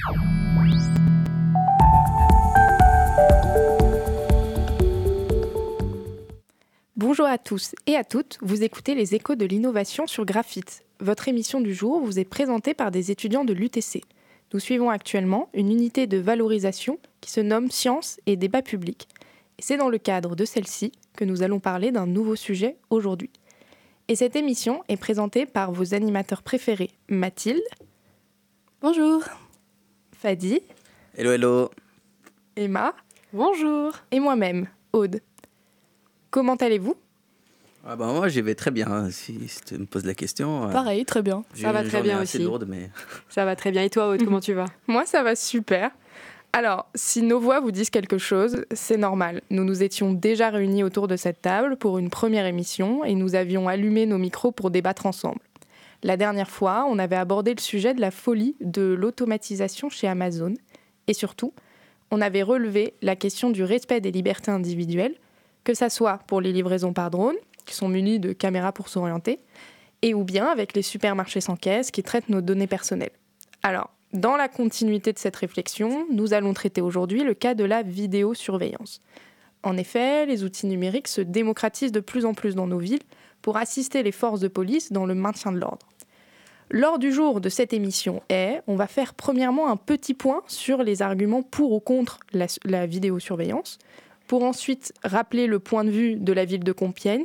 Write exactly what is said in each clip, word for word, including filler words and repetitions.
Bonjour à tous et à toutes, vous écoutez les échos de l'innovation sur Graphite. Votre émission du jour vous est présentée par des étudiants de l'U T C. Nous suivons actuellement une unité de valorisation qui se nomme Sciences et débat public. Et c'est dans le cadre de celle-ci que nous allons parler d'un nouveau sujet aujourd'hui. Et cette émission est présentée par vos animateurs préférés, Mathilde. Bonjour. Fadi. Hello, hello. Emma. Bonjour. Et moi-même, Aude. Comment allez-vous ? Ah bah moi, j'y vais très bien, si, si tu me poses la question. Pareil, très bien. J'ai Ça va une très bien assez aussi. lourde, mais... Ça va très bien. Et toi, Aude, comment tu vas ? Moi, ça va super. Alors, si nos voix vous disent quelque chose, c'est normal. Nous nous étions déjà réunis autour de cette table pour une première émission et nous avions allumé nos micros pour débattre ensemble. La dernière fois, on avait abordé le sujet de la folie de l'automatisation chez Amazon. Et surtout, on avait relevé la question du respect des libertés individuelles, que ça soit pour les livraisons par drone, qui sont munis de caméras pour s'orienter, et ou bien avec les supermarchés sans caisse qui traitent nos données personnelles. Alors, dans la continuité de cette réflexion, nous allons traiter aujourd'hui le cas de la vidéosurveillance. En effet, les outils numériques se démocratisent de plus en plus dans nos villes pour assister les forces de police dans le maintien de l'ordre. L'ordre du jour de cette émission est, on va faire premièrement un petit point sur les arguments pour ou contre la, la vidéosurveillance, pour ensuite rappeler le point de vue de la ville de Compiègne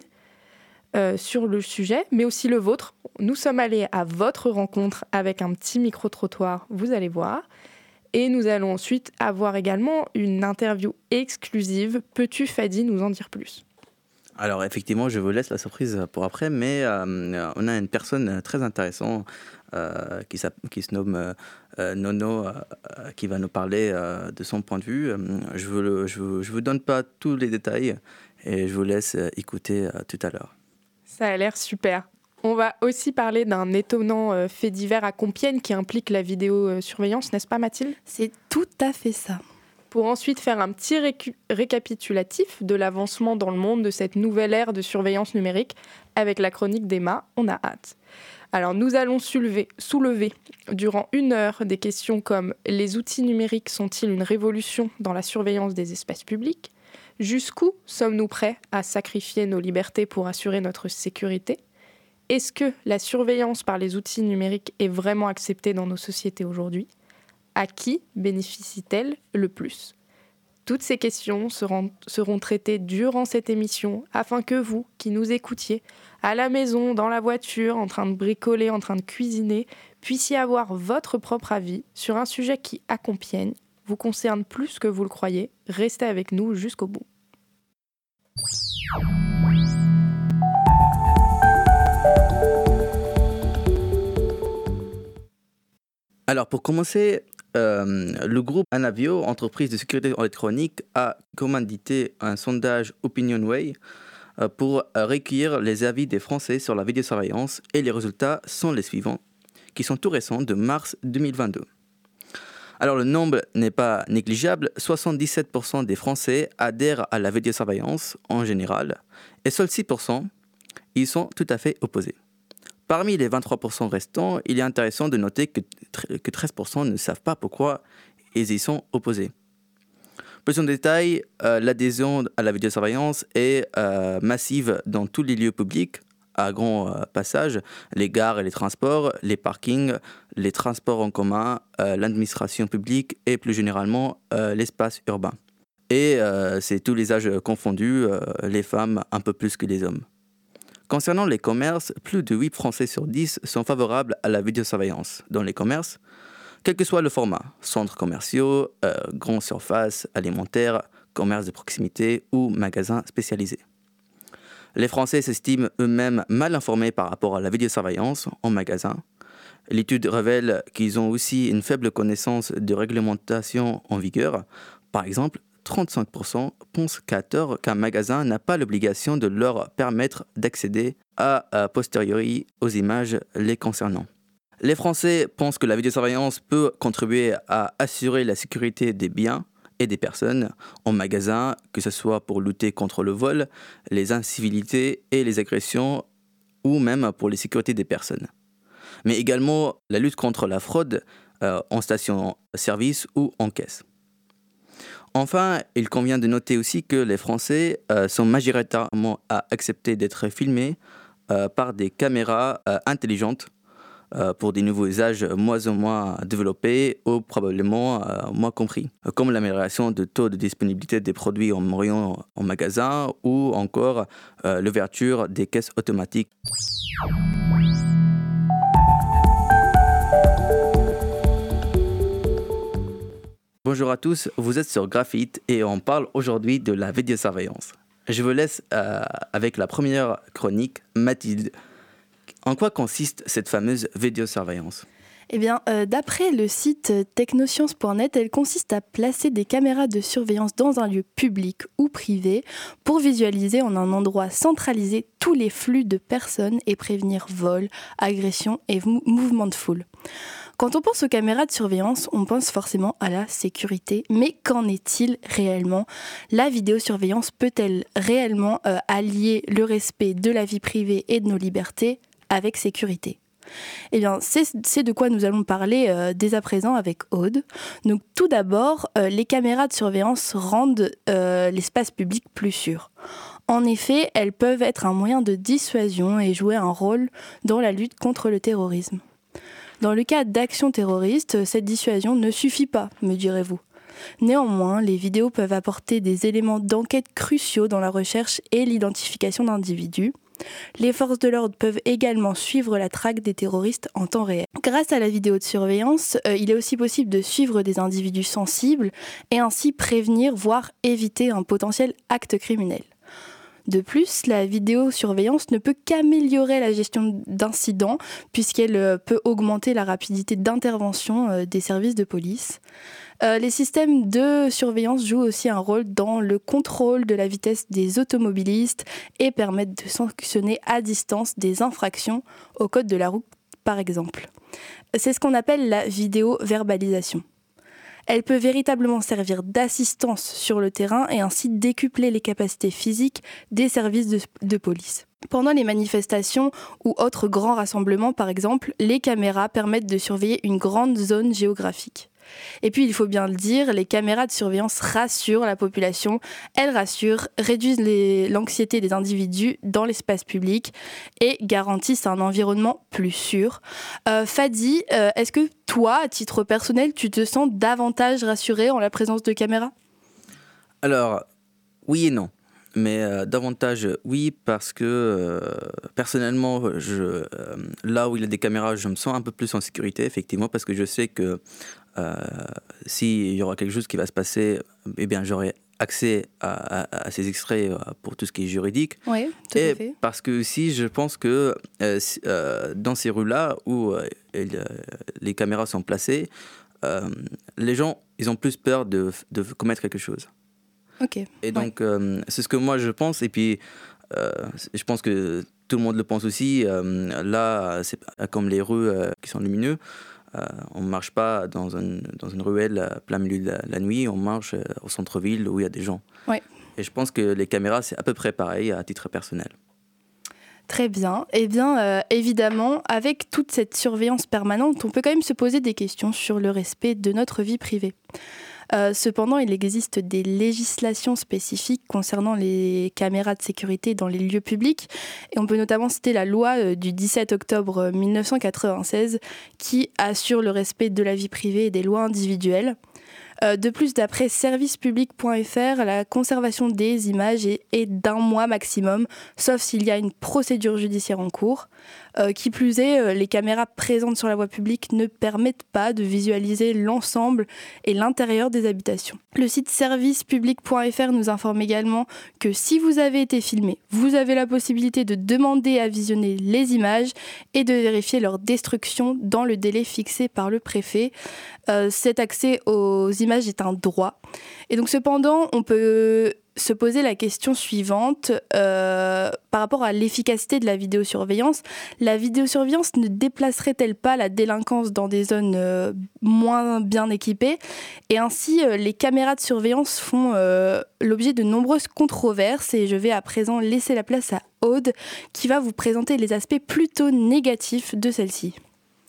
euh, sur le sujet, mais aussi le vôtre. Nous sommes allés à votre rencontre avec un petit micro-trottoir, vous allez voir. Et nous allons ensuite avoir également une interview exclusive. Peux-tu, Fadi, nous en dire plus ? Alors effectivement, je vous laisse la surprise pour après, mais euh, on a une personne très intéressante euh, qui, qui se nomme euh, Nono, euh, qui va nous parler euh, de son point de vue. Je ne je vous, je vous donne pas tous les détails et je vous laisse écouter euh, tout à l'heure. Ça a l'air super. On va aussi parler d'un étonnant euh, fait divers à Compiègne qui implique la vidéosurveillance, n'est-ce pas Mathilde ? C'est tout à fait ça. Pour ensuite faire un petit récu- récapitulatif de l'avancement dans le monde de cette nouvelle ère de surveillance numérique avec la chronique d'Emma. On a hâte. Alors nous allons soulever, soulever durant une heure des questions comme « Les outils numériques sont-ils une révolution dans la surveillance des espaces publics ? Jusqu'où sommes-nous prêts à sacrifier nos libertés pour assurer notre sécurité ? Est-ce que la surveillance par les outils numériques est vraiment acceptée dans nos sociétés aujourd'hui ? À qui bénéficie-t-elle le plus ? Toutes ces questions seront, seront traitées durant cette émission afin que vous, qui nous écoutiez, à la maison, dans la voiture, en train de bricoler, en train de cuisiner, puissiez avoir votre propre avis sur un sujet qui, à Compiègne, vous concerne plus que vous le croyez. Restez avec nous jusqu'au bout. Alors pour commencer, euh, le groupe Anavio, entreprise de sécurité électronique, a commandité un sondage OpinionWay euh, pour recueillir les avis des Français sur la vidéosurveillance et les résultats sont les suivants, qui sont tout récents de mars deux mille vingt-deux. Alors le nombre n'est pas négligeable, soixante-dix-sept pour cent des Français adhèrent à la vidéosurveillance en général et seuls six pour cent y sont tout à fait opposés. Parmi les vingt-trois pour cent restants, il est intéressant de noter que, que treize pour cent ne savent pas pourquoi ils y sont opposés. Plus en détail, euh, l'adhésion à la vidéosurveillance est euh, massive dans tous les lieux publics, à grand euh, passage, les gares et les transports, les parkings, les transports en commun, euh, l'administration publique et plus généralement euh, l'espace urbain. Et euh, c'est tous les âges confondus, euh, les femmes un peu plus que les hommes. Concernant les commerces, plus de huit Français sur dix sont favorables à la vidéosurveillance dans les commerces, quel que soit le format, centres commerciaux, euh, grandes surfaces, alimentaires, commerces de proximité ou magasins spécialisés. Les Français s'estiment eux-mêmes mal informés par rapport à la vidéosurveillance en magasin. L'étude révèle qu'ils ont aussi une faible connaissance de réglementation en vigueur. Par exemple, trente-cinq pour cent pensent qu'à tort qu'un magasin n'a pas l'obligation de leur permettre d'accéder à, à posteriori aux images les concernant. Les Français pensent que la vidéosurveillance peut contribuer à assurer la sécurité des biens et des personnes en magasin, que ce soit pour lutter contre le vol, les incivilités et les agressions, ou même pour la sécurité des personnes. mais également la lutte contre la fraude euh, en station-service ou en caisse. Enfin, il convient de noter aussi que les Français euh, sont majoritairement à accepter d'être filmés euh, par des caméras euh, intelligentes euh, pour des nouveaux usages moins ou moins développés ou probablement euh, moins compris, comme l'amélioration du taux de disponibilité des produits en moyen en magasin ou encore euh, l'ouverture des caisses automatiques. Bonjour à tous, vous êtes sur Graphite et on parle aujourd'hui de la vidéosurveillance. Je vous laisse euh, avec la première chronique, Mathilde. En quoi consiste cette fameuse vidéosurveillance ? Eh bien, euh, d'après le site technosciences point net, elle consiste à placer des caméras de surveillance dans un lieu public ou privé pour visualiser en un endroit centralisé tous les flux de personnes et prévenir vols, agressions et mou- mouvements de foule. Quand on pense aux caméras de surveillance, on pense forcément à la sécurité. Mais qu'en est-il réellement ? La vidéosurveillance peut-elle réellement euh, allier le respect de la vie privée et de nos libertés avec sécurité ? Eh bien, c'est, c'est de quoi nous allons parler euh, dès à présent avec Aude. Donc, tout d'abord, euh, les caméras de surveillance rendent euh, l'espace public plus sûr. En effet, elles peuvent être un moyen de dissuasion et jouer un rôle dans la lutte contre le terrorisme. Dans le cas d'actions terroristes, cette dissuasion ne suffit pas, me direz-vous. Néanmoins, les vidéos peuvent apporter des éléments d'enquête cruciaux dans la recherche et l'identification d'individus. Les forces de l'ordre peuvent également suivre la traque des terroristes en temps réel. Grâce à la vidéo de surveillance, euh, il est aussi possible de suivre des individus sensibles et ainsi prévenir, voire éviter un potentiel acte criminel. De plus, la vidéosurveillance ne peut qu'améliorer la gestion d'incidents puisqu'elle peut augmenter la rapidité d'intervention des services de police. Euh, les systèmes de surveillance jouent aussi un rôle dans le contrôle de la vitesse des automobilistes et permettent de sanctionner à distance des infractions au code de la route, par exemple. C'est ce qu'on appelle la vidéo-verbalisation. Elle peut véritablement servir d'assistance sur le terrain et ainsi décupler les capacités physiques des services de, de police. Pendant les manifestations ou autres grands rassemblements, par exemple, les caméras permettent de surveiller une grande zone géographique. Et puis, il faut bien le dire, les caméras de surveillance rassurent la population. Elles rassurent, réduisent les, l'anxiété des individus dans l'espace public et garantissent un environnement plus sûr. Euh, Fadi, euh, est-ce que toi, à titre personnel, tu te sens davantage rassuré en la présence de caméras ? Alors, oui et non. Mais euh, davantage oui, parce que euh, personnellement, je, euh, là où il y a des caméras, je me sens un peu plus en sécurité, effectivement, parce que je sais que euh, s'il y aura quelque chose qui va se passer, eh bien, j'aurai accès à, à, à ces extraits pour tout ce qui est juridique. Oui, tout et à fait. Parce que aussi, je pense que euh, euh, dans ces rues-là où euh, les caméras sont placées, euh, les gens, ils ont plus peur de, de commettre quelque chose. Okay. Et donc, ouais. euh, c'est ce que moi je pense. Et puis, euh, je pense que tout le monde le pense aussi. Euh, là, c'est comme les rues euh, qui sont lumineuses. Euh, on ne marche pas dans, un, dans une ruelle à plein milieu de la, la nuit. On marche euh, au centre-ville où il y a des gens. Ouais. Et je pense que les caméras, c'est à peu près pareil à titre personnel. Très bien. Eh bien, euh, évidemment, avec toute cette surveillance permanente, on peut quand même se poser des questions sur le respect de notre vie privée. Euh, cependant, il existe des législations spécifiques concernant les caméras de sécurité dans les lieux publics. Et on peut notamment citer la loi euh, du dix-sept octobre mille neuf cent quatre-vingt-seize qui assure le respect de la vie privée et des lois individuelles. Euh, de plus, d'après service public point f r, la conservation des images est, est d'un mois maximum, sauf s'il y a une procédure judiciaire en cours. Euh, qui plus est, euh, les caméras présentes sur la voie publique ne permettent pas de visualiser l'ensemble et l'intérieur des habitations. Le site service public point f r nous informe également que si vous avez été filmé, vous avez la possibilité de demander à visionner les images et de vérifier leur destruction dans le délai fixé par le préfet. Euh, cet accès aux images est un droit. Et donc cependant, on peut se poser la question suivante euh, par rapport à l'efficacité de la vidéosurveillance. La vidéosurveillance ne déplacerait-elle pas la délinquance dans des zones euh, moins bien équipées ? Et ainsi, euh, les caméras de surveillance font euh, l'objet de nombreuses controverses et je vais à présent laisser la place à Aude qui va vous présenter les aspects plutôt négatifs de celle-ci.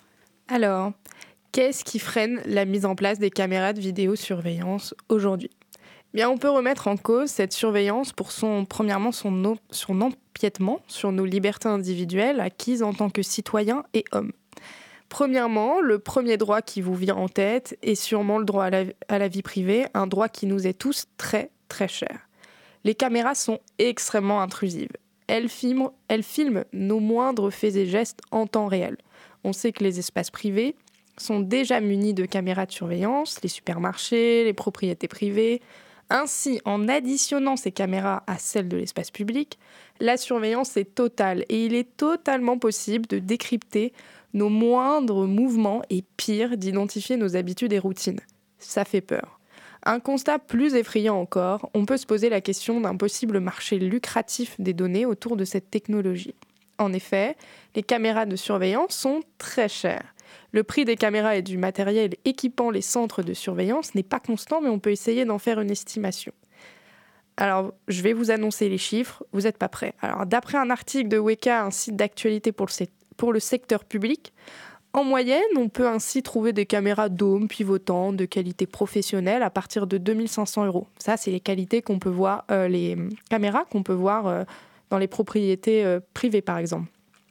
Alors, qu'est-ce qui freine la mise en place des caméras de vidéosurveillance aujourd'hui ? Bien, on peut remettre en cause cette surveillance pour son, premièrement son, o- son empiètement sur nos libertés individuelles acquises en tant que citoyens et hommes. Premièrement, le premier droit qui vous vient en tête est sûrement le droit à la, à la vie privée, un droit qui nous est tous très très cher. Les caméras sont extrêmement intrusives. Elles filment, elles filment nos moindres faits et gestes en temps réel. On sait que les espaces privés sont déjà munis de caméras de surveillance, les supermarchés, les propriétés privées. Ainsi, en additionnant ces caméras à celles de l'espace public, la surveillance est totale et il est totalement possible de décrypter nos moindres mouvements et pire, d'identifier nos habitudes et routines. Ça fait peur. Un constat plus effrayant encore, on peut se poser la question d'un possible marché lucratif des données autour de cette technologie. En effet, les caméras de surveillance sont très chères. Le prix des caméras et du matériel équipant les centres de surveillance n'est pas constant, mais on peut essayer d'en faire une estimation. Alors, je vais vous annoncer les chiffres, vous n'êtes pas prêts. Alors, d'après un article de Weka, un site d'actualité pour le, pour le secteur public, en moyenne, on peut ainsi trouver des caméras dômes pivotantes de qualité professionnelle à partir de deux mille cinq cents euros. Ça, c'est les qualités qu'on peut voir, euh, les caméras qu'on peut voir euh, dans les propriétés euh, privées, par exemple.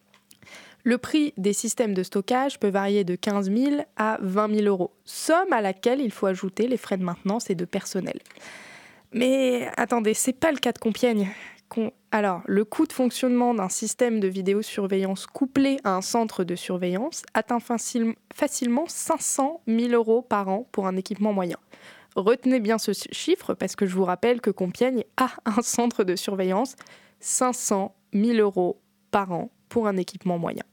Le prix des systèmes de stockage peut varier de quinze mille à vingt mille euros, somme à laquelle il faut ajouter les frais de maintenance et de personnel. Mais attendez, c'est pas le cas de Compiègne. Alors, le coût de fonctionnement d'un système de vidéosurveillance couplé à un centre de surveillance atteint facilement cinq cent mille euros par an pour un équipement moyen. Retenez bien ce chiffre parce que je vous rappelle que Compiègne a un centre de surveillance, cinq cent mille euros par an pour un équipement moyen.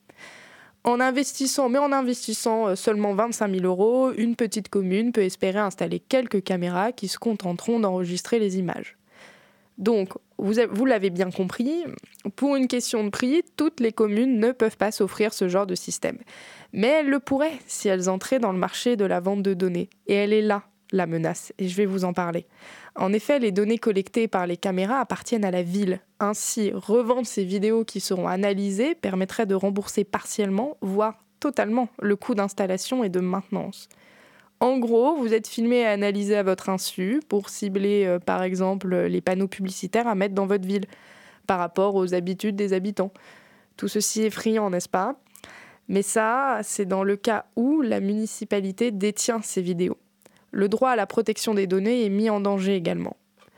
En investissant, mais en investissant seulement vingt-cinq mille euros, une petite commune peut espérer installer quelques caméras qui se contenteront d'enregistrer les images. Donc, vous, vous l'avez bien compris, pour une question de prix, toutes les communes ne peuvent pas s'offrir ce genre de système. Mais elles le pourraient si elles entraient dans le marché de la vente de données. Et elle est là, la menace, et je vais vous en parler. En effet, les données collectées par les caméras appartiennent à la ville. Ainsi, revendre ces vidéos qui seront analysées permettrait de rembourser partiellement, voire totalement, le coût d'installation et de maintenance. En gros, vous êtes filmé et analysé à votre insu pour cibler, euh, par exemple, les panneaux publicitaires à mettre dans votre ville par rapport aux habitudes des habitants. Tout ceci est effrayant, n'est-ce pas ? Mais ça, c'est dans le cas où la municipalité détient ces vidéos. Le droit à la protection des données est mis en danger également.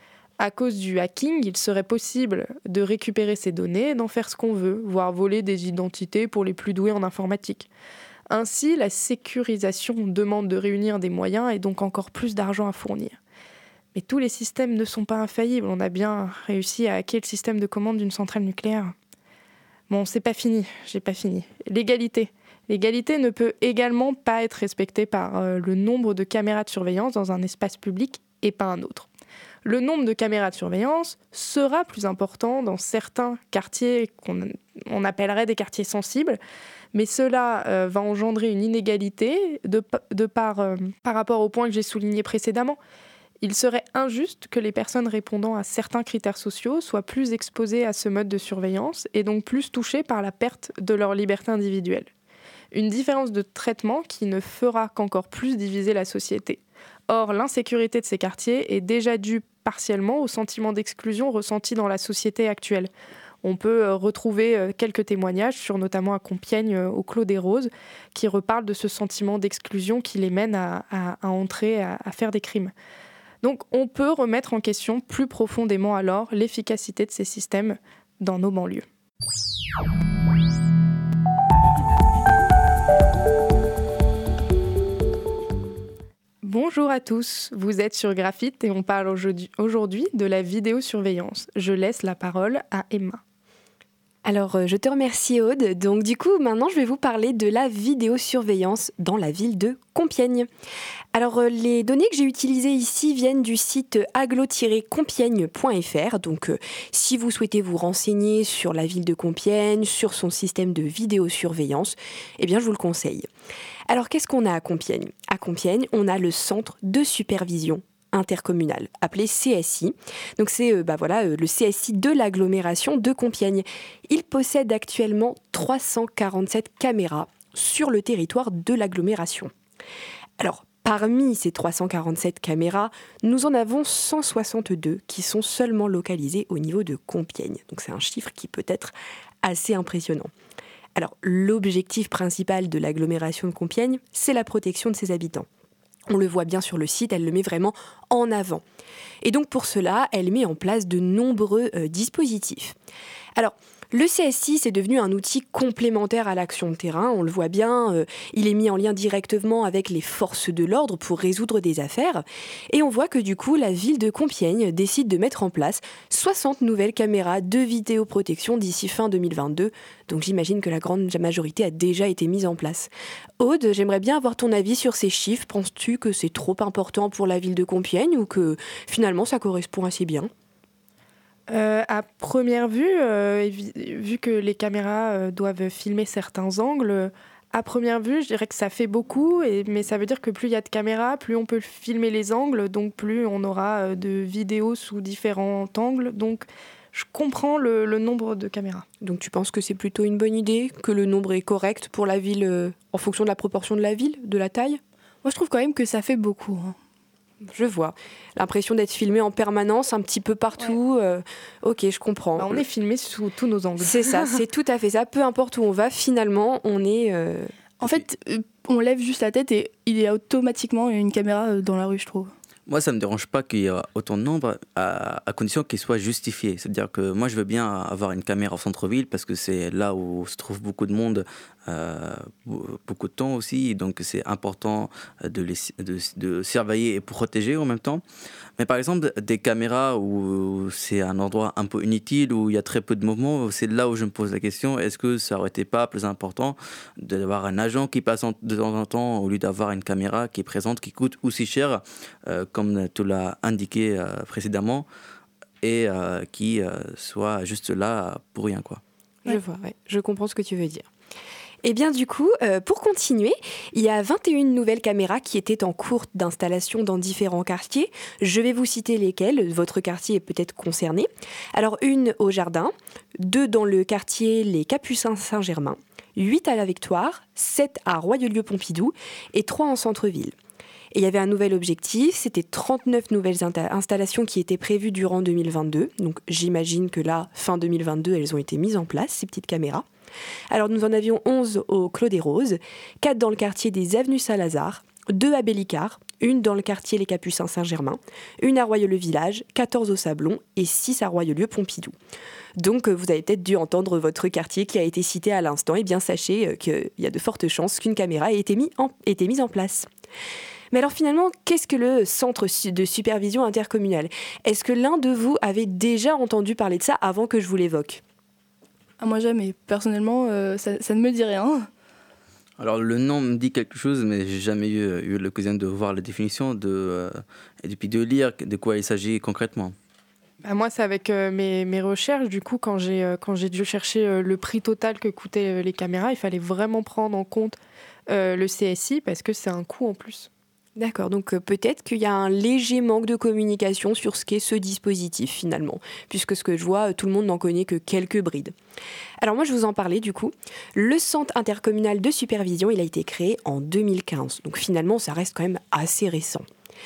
À cause du hacking, il serait possible de récupérer ces données et d'en faire ce qu'on veut, voire voler des identités pour les plus doués en informatique. Ainsi, la sécurisation demande de réunir des moyens et donc encore plus d'argent à fournir. Mais tous les systèmes ne sont pas infaillibles. On a bien réussi à hacker le système de commande d'une centrale nucléaire. Bon, c'est pas fini, j'ai pas fini. L'égalité. L'égalité ne peut également pas être respectée par euh, le nombre de caméras de surveillance dans un espace public et pas un autre. Le nombre de caméras de surveillance sera plus important dans certains quartiers qu'on on appellerait des quartiers sensibles, mais cela euh, va engendrer une inégalité de, de par, euh, par rapport au point que j'ai souligné précédemment. Il serait injuste que les personnes répondant à certains critères sociaux soient plus exposées à ce mode de surveillance et donc plus touchées par la perte de leur liberté individuelle. Une différence de traitement qui ne fera qu'encore plus diviser la société. Or, l'insécurité de ces quartiers est déjà due partiellement au sentiment d'exclusion ressenti dans la société actuelle. On peut retrouver quelques témoignages sur notamment à Compiègne, au Clos des Roses, qui reparlent de ce sentiment d'exclusion qui les mène à, à, à entrer, à, à faire des crimes. Donc on peut remettre en question plus profondément alors l'efficacité de ces systèmes dans nos banlieues. Bonjour à tous, vous êtes sur Graphite et on parle aujourd'hui de la vidéosurveillance. Je laisse la parole à Emma. Alors, je te remercie Aude. Donc du coup, maintenant, je vais vous parler de la vidéosurveillance dans la ville de Compiègne. Alors, les données que j'ai utilisées ici viennent du site aglo tiret compiègne point f r. Donc, euh, si vous souhaitez vous renseigner sur la ville de Compiègne, sur son système de vidéosurveillance, eh bien, je vous le conseille. Alors, qu'est-ce qu'on a à Compiègne ? À Compiègne, on a le centre de supervision intercommunal, appelé C S I. Donc c'est euh, bah voilà, euh, le C S I de l'agglomération de Compiègne. Il possède actuellement trois cent quarante-sept caméras sur le territoire de l'agglomération. Alors, parmi ces trois cent quarante-sept caméras, nous en avons cent soixante-deux qui sont seulement localisées au niveau de Compiègne. Donc c'est un chiffre qui peut être assez impressionnant. Alors, l'objectif principal de l'agglomération de Compiègne, c'est la protection de ses habitants. On le voit bien sur le site, elle le met vraiment en avant. Et donc pour cela, elle met en place de nombreux euh, dispositifs. Alors, le C S I, c'est devenu un outil complémentaire à l'action de terrain. On le voit bien, euh, il est mis en lien directement avec les forces de l'ordre pour résoudre des affaires. Et on voit que du coup, la ville de Compiègne décide de mettre en place soixante nouvelles caméras de vidéoprotection d'ici fin deux mille vingt-deux. Donc j'imagine que la grande majorité a déjà été mise en place. Aude, j'aimerais bien avoir ton avis sur ces chiffres. Penses-tu que c'est trop important pour la ville de Compiègne ou que finalement ça correspond assez bien ? Euh, à première vue, euh, vu que les caméras euh, doivent filmer certains angles, à première vue, je dirais que ça fait beaucoup, et, mais ça veut dire que plus il y a de caméras, plus on peut filmer les angles, donc plus on aura euh, de vidéos sous différents angles. Donc je comprends le, le nombre de caméras. Donc tu penses que c'est plutôt une bonne idée, que le nombre est correct pour la ville euh, en fonction de la proportion de la ville, de la taille ? Moi, je trouve quand même que ça fait beaucoup. Hein. Je vois. L'impression d'être filmé en permanence, un petit peu partout. Ouais. Euh, ok, je comprends. Bah, on est filmé sous tous nos angles. C'est ça, c'est tout à fait ça. Peu importe où on va, finalement, on est... Euh... En fait, euh, on lève juste la tête et il y a automatiquement une caméra dans la rue, je trouve. Moi, ça ne me dérange pas qu'il y ait autant de nombre, à, à condition qu'il soit justifié. C'est-à-dire que moi, je veux bien avoir une caméra au centre-ville parce que c'est là où se trouve beaucoup de monde, euh, beaucoup de temps aussi. Donc, c'est important de, les, de, de surveiller et protéger en même temps. Mais par exemple, des caméras où c'est un endroit un peu inutile, où il y a très peu de mouvement, c'est là où je me pose la question, est-ce que ça aurait été pas plus important d'avoir un agent qui passe de temps en temps au lieu d'avoir une caméra qui est présente, qui coûte aussi cher, euh, comme tu l'as indiqué euh, précédemment, et euh, qui euh, soit juste là pour rien, quoi. Je vois, ouais. Je comprends ce que tu veux dire. Et bien du coup, euh, pour continuer, il y a vingt et une nouvelles caméras qui étaient en cours d'installation dans différents quartiers. Je vais vous citer lesquelles, votre quartier est peut-être concerné. Alors une au Jardin, deux dans le quartier Les Capucins Saint-Germain, huit à la Victoire, sept à Royaulieu-Pompidou et trois en centre-ville. Et il y avait un nouvel objectif, c'était trente-neuf nouvelles insta- installations qui étaient prévues durant deux mille vingt-deux. Donc j'imagine que là, fin deux mille vingt-deux, elles ont été mises en place, ces petites caméras. Alors nous en avions onze au Clos des Roses, quatre dans le quartier des Avenues Saint-Lazare, deux à Bellicard, une dans le quartier Les Capucins Saint-Germain, une à Royaulieu-Village, quatorze au Sablon et six à Royaulieu-Pompidou. Donc vous avez peut-être dû entendre votre quartier qui a été cité à l'instant, et bien sachez qu'il y a de fortes chances qu'une caméra ait été, mis en, ait été mise en place. Mais alors finalement, qu'est-ce que le centre de supervision intercommunale ? Est-ce que l'un de vous avait déjà entendu parler de ça avant que je vous l'évoque ? Ah, moi jamais. Personnellement, euh, ça, ça ne me dit rien. Alors le nom me dit quelque chose, mais j'ai jamais eu, eu l'occasion de voir la définition de, euh, et puis de lire de quoi il s'agit concrètement. Bah moi, c'est avec euh, mes, mes recherches. Du coup, quand j'ai, euh, quand j'ai dû chercher euh, le prix total que coûtaient euh, les caméras, il fallait vraiment prendre en compte euh, le C S I parce que c'est un coût en plus. D'accord, donc euh, peut-être qu'il y a un léger manque de communication sur ce qu'est ce dispositif finalement, puisque ce que je vois, tout le monde n'en connaît que quelques brides. Alors moi je vous en parlais du coup, le centre intercommunal de supervision, il a été créé en deux mille quinze, donc finalement ça reste quand même assez récent.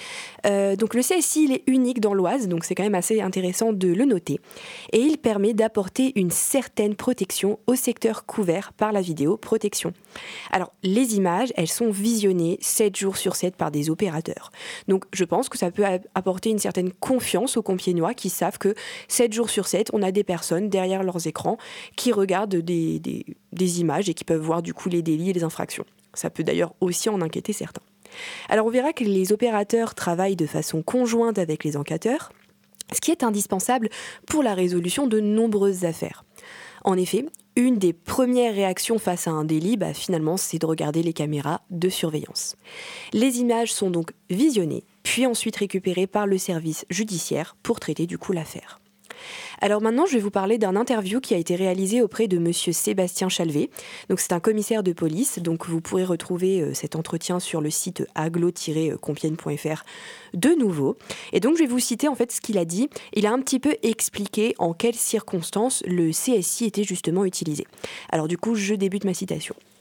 Euh, donc le C S I il est unique dans l'Oise, donc c'est quand même assez intéressant de le noter. Et il permet d'apporter une certaine protection au secteur couvert par la vidéoprotection. Alors les images, elles sont visionnées sept jours sur sept par des opérateurs. Donc je pense que ça peut apporter une certaine confiance aux Compiègnois qui savent que sept jours sur sept, on a des personnes derrière leurs écrans qui regardent des, des, des images et qui peuvent voir du coup les délits et les infractions. Ça peut d'ailleurs aussi en inquiéter certains. Alors on verra que les opérateurs travaillent de façon conjointe avec les enquêteurs, ce qui est indispensable pour la résolution de nombreuses affaires. En effet, une des premières réactions face à un délit, bah, finalement, c'est de regarder les caméras de surveillance. Les images sont donc visionnées, puis ensuite récupérées par le service judiciaire pour traiter du coup l'affaire. Alors maintenant, je vais vous parler d'un interview qui a été réalisé auprès de monsieur Sébastien Chalvet. Donc c'est un commissaire de police, donc vous pourrez retrouver euh, cet entretien sur le site aglo tiret compiègne point f r de nouveau. Et donc je vais vous citer en fait ce qu'il a dit. Il a un petit peu expliqué en quelles circonstances le C S I était justement utilisé. Alors du coup, je débute ma citation.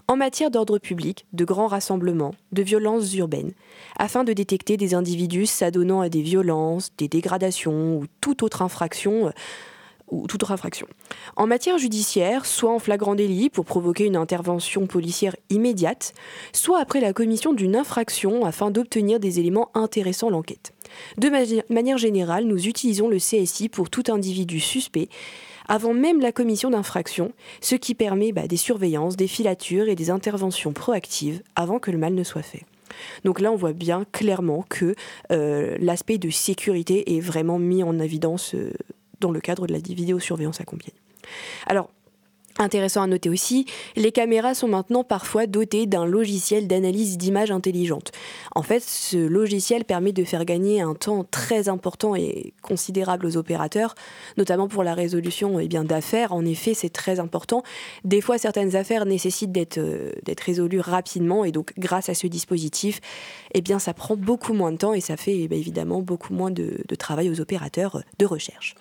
en matière d'ordre public, de grands rassemblements, de violences urbaines, afin de détecter des individus s'adonnant à des violences, des dégradations ou toute autre infraction euh, ou toute autre infraction. En matière judiciaire, soit en flagrant délit pour provoquer une intervention policière immédiate, soit après la commission d'une infraction afin d'obtenir des éléments intéressant l'enquête. De ma- manière générale, nous utilisons le C S I pour tout individu suspect avant même la commission d'infraction, ce qui permet bah, des surveillances, des filatures et des interventions proactives avant que le mal ne soit fait. Donc là, on voit bien clairement que euh, l'aspect de sécurité est vraiment mis en évidence euh, dans le cadre de la vidéosurveillance à Compiègne. Alors, intéressant à noter aussi, les caméras sont maintenant parfois dotées d'un logiciel d'analyse d'images intelligente. En fait, ce logiciel permet de faire gagner un temps très important et considérable aux opérateurs, notamment pour la résolution eh bien, d'affaires. En effet, c'est très important. Des fois, certaines affaires nécessitent d'être, euh, d'être résolues rapidement et donc, grâce à ce dispositif, eh bien, ça prend beaucoup moins de temps et ça fait eh bien, évidemment beaucoup moins de, de travail aux opérateurs de recherche.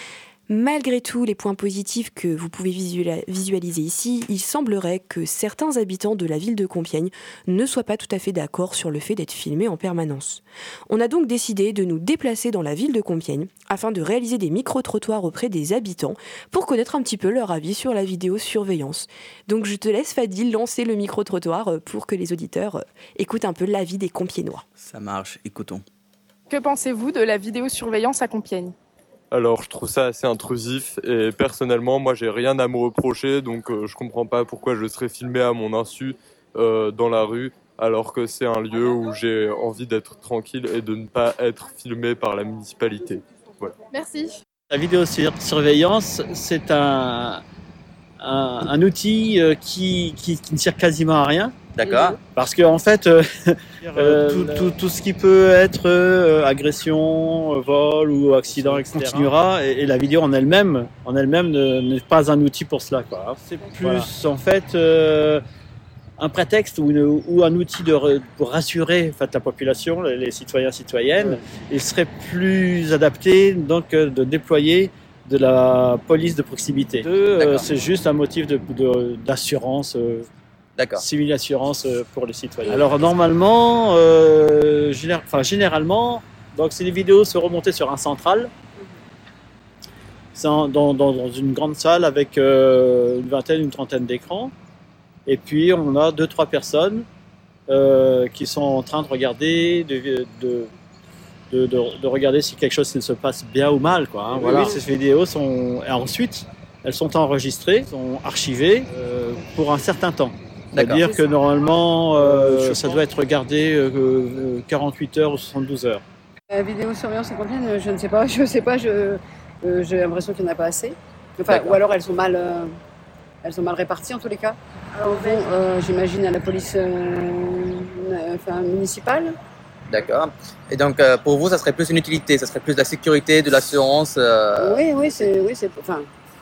Malgré tout les points positifs que vous pouvez visualiser ici, il semblerait que certains habitants de la ville de Compiègne ne soient pas tout à fait d'accord sur le fait d'être filmés en permanence. On a donc décidé de nous déplacer dans la ville de Compiègne afin de réaliser des micro-trottoirs auprès des habitants pour connaître un petit peu leur avis sur la vidéosurveillance. Donc je te laisse Fadil lancer le micro-trottoir pour que les auditeurs écoutent un peu l'avis des Compiègnois. Ça marche, écoutons. Que pensez-vous de la vidéosurveillance à Compiègne ? Alors, je trouve ça assez intrusif et personnellement, moi, j'ai rien à me reprocher, donc euh, je comprends pas pourquoi je serais filmé à mon insu euh, dans la rue, alors que c'est un lieu où j'ai envie d'être tranquille et de ne pas être filmé par la municipalité. Voilà. Merci. La vidéosurveillance, c'est un, un, un outil euh, qui, qui, qui ne sert quasiment à rien. D'accord. Parce que en fait, euh, euh, tout, tout, tout ce qui peut être euh, agression, vol ou accident et cetera continuera, et, et la vidéo en elle-même, en elle-même ne, n'est pas un outil pour cela, quoi. C'est plus voilà. en fait euh, un prétexte ou, une, ou un outil de, pour rassurer en fait, la population, les, les citoyens citoyennes. Ouais. Il serait plus adapté donc de déployer de la police de proximité. Deux, euh, c'est juste un motif de, de, d'assurance. Euh, D'accord. Civil assurance pour les citoyens. Alors normalement, euh, génér- enfin, généralement, donc ces vidéos se remontaient sur un central, c'est en, dans, dans, dans une grande salle avec euh, une vingtaine, une trentaine d'écrans, et puis on a deux, trois personnes euh, qui sont en train de regarder, de, de, de, de, de regarder si quelque chose ne se passe bien ou mal, quoi. Hein, voilà. Oui, ces vidéos sont et ensuite elles sont enregistrées, sont archivées euh, pour un certain temps. C'est-à-dire que normalement, euh, ça doit être regardé euh, quarante-huit heures ou soixante-douze heures. La vidéosurveillance à Compiègne, je ne sais pas, je sais pas, je, euh, j'ai l'impression qu'il n'y en a pas assez. Enfin, ou alors elles sont mal, euh, elles sont mal réparties en tous les cas. Alors bon, euh, j'imagine à la police euh, enfin, municipale. D'accord. Et donc euh, pour vous, ça serait plus une utilité, ça serait plus de la sécurité, de l'assurance. Euh... Oui, oui, c'est, oui, c'est, enfin.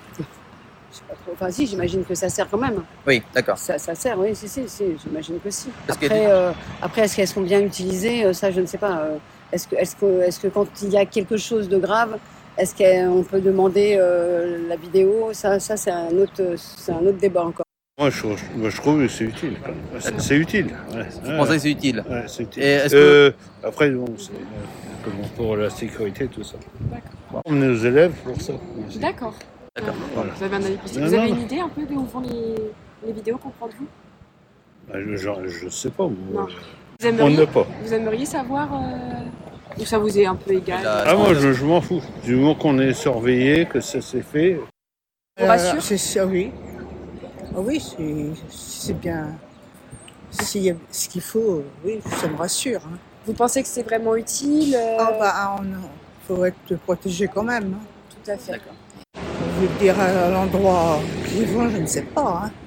Enfin, si, j'imagine que ça sert quand même. Oui, d'accord. Ça, ça sert, oui, si, si, si, j'imagine que si. Parce après, que... euh, après, est-ce qu'elles sont bien utilisées ? Ça, je ne sais pas. Euh, est-ce que, est-ce que, est-ce que quand il y a quelque chose de grave, est-ce qu'on peut demander euh, la vidéo ? Ça, ça c'est un autre, c'est un autre débat encore. Moi, je, moi, je trouve que c'est utile. C'est, c'est utile. Ouais. Vous pensez que c'est utile ? Ouais, c'est utile. Et est-ce euh, que... Après, bon, c'est euh, pour la sécurité, tout ça. D'accord. On est aux élèves pour ça. D'accord. D'accord. Voilà. Vous avez un avis possible. Vous avez une idée un peu d'où vont les, les vidéos qu'on prend de vous ? Bah, je ne sais pas. Moi, vous aimeriez, on ne pas. Vous aimeriez savoir euh, ou ça vous est un peu égal ? Ah, moi, je, je m'en fous. Du moment qu'on est surveillé, que ça s'est fait. Vous rassure ? Euh, c'est ça, oui. Ah, oui, c'est, c'est bien. S'il y a ce qu'il faut, oui, ça me rassure. Hein. Vous pensez que c'est vraiment utile ? euh... Ah, bah, il faut être protégé quand même. Hein. Tout à fait. D'accord. Je veux dire, à l'endroit où ils vont, je ne sais pas. Hein.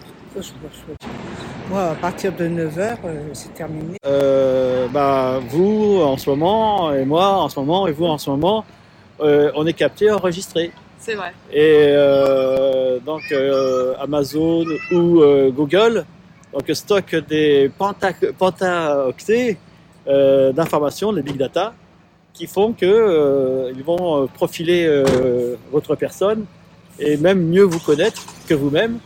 Moi, à partir de neuf heures, c'est terminé. Euh, bah, vous, en ce moment, et moi, en ce moment, et vous, en ce moment, euh, on est capté, enregistré. C'est vrai. Et euh, donc, euh, Amazon ou euh, Google donc, stockent des penta- pentaoctets euh, d'informations, les big data, qui font qu'ils euh, vont profiler euh, votre personne et même mieux vous connaître que vous-même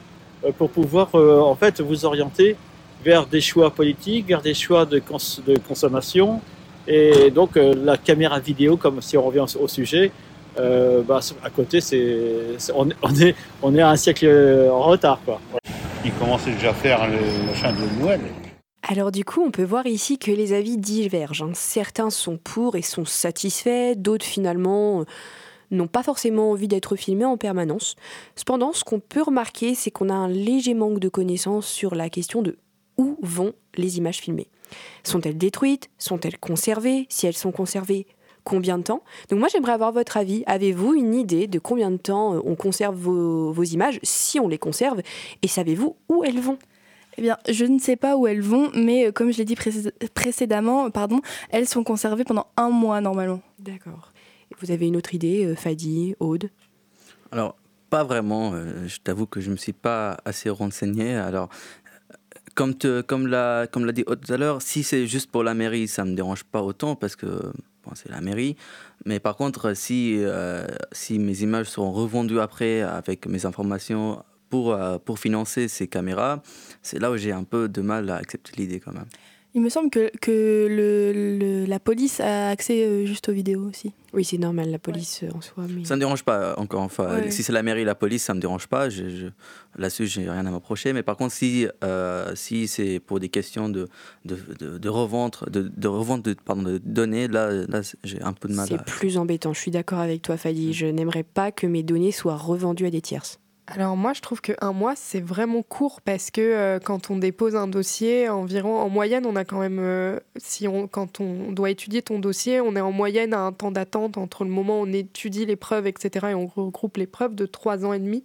euh, pour pouvoir euh, en fait vous orienter vers des choix politiques, vers des choix de, cons- de consommation. Et donc euh, la caméra vidéo, comme si on revient au, au sujet, euh, bah, à côté, c'est, c'est, on, on, est, on est à un siècle en retard, quoi. Ils commençaient déjà à faire le machin de Noël. Alors du coup, on peut voir ici que les avis divergent, hein. Certains sont pour et sont satisfaits, d'autres finalement euh, n'ont pas forcément envie d'être filmés en permanence. Cependant, ce qu'on peut remarquer, c'est qu'on a un léger manque de connaissances sur la question de où vont les images filmées. Sont-elles détruites? Sont-elles conservées? Si elles sont conservées, combien de temps? Donc moi, j'aimerais avoir votre avis. Avez-vous une idée de combien de temps on conserve vos, vos images, si on les conserve? Et savez-vous où elles vont? Eh bien, je ne sais pas où elles vont, mais comme je l'ai dit précé- précédemment, pardon, elles sont conservées pendant un mois normalement. D'accord. Vous avez une autre idée, euh, Fadi, Aude? Alors, pas vraiment. euh, je t'avoue que je ne me suis pas assez renseigné. Alors, comme, te, comme, l'a, comme l'a dit Aude tout à l'heure, si c'est juste pour la mairie, ça ne me dérange pas autant parce que bon, c'est la mairie. Mais par contre, si, euh, si mes images seront revendues après avec mes informations pour, euh, pour financer ces caméras, c'est là où j'ai un peu de mal à accepter l'idée quand même. Il me semble que, que le, le- la police a accès euh, juste aux vidéos aussi. Oui, c'est normal, la police euh, en soi. Mais... Ça ne me dérange pas, encore une fois. Ouais. Si c'est la mairie et la police, ça ne me dérange pas. Je, je, là-dessus, je n'ai rien à m'approcher. Mais par contre, si, euh, si c'est pour des questions de, de, de, de revente, de, de, revente de, pardon, de données, là, là, j'ai un peu de mal C'est à... plus embêtant, je suis d'accord avec toi, Fadi. Je n'aimerais pas que mes données soient revendues à des tierces. Alors moi, je trouve qu'un mois, c'est vraiment court parce que euh, quand on dépose un dossier, environ, en moyenne, on a quand même, euh, si on, quand on doit étudier ton dossier, on est en moyenne à un temps d'attente entre le moment où on étudie les preuves, et cetera, et on regroupe les preuves de trois ans et demi.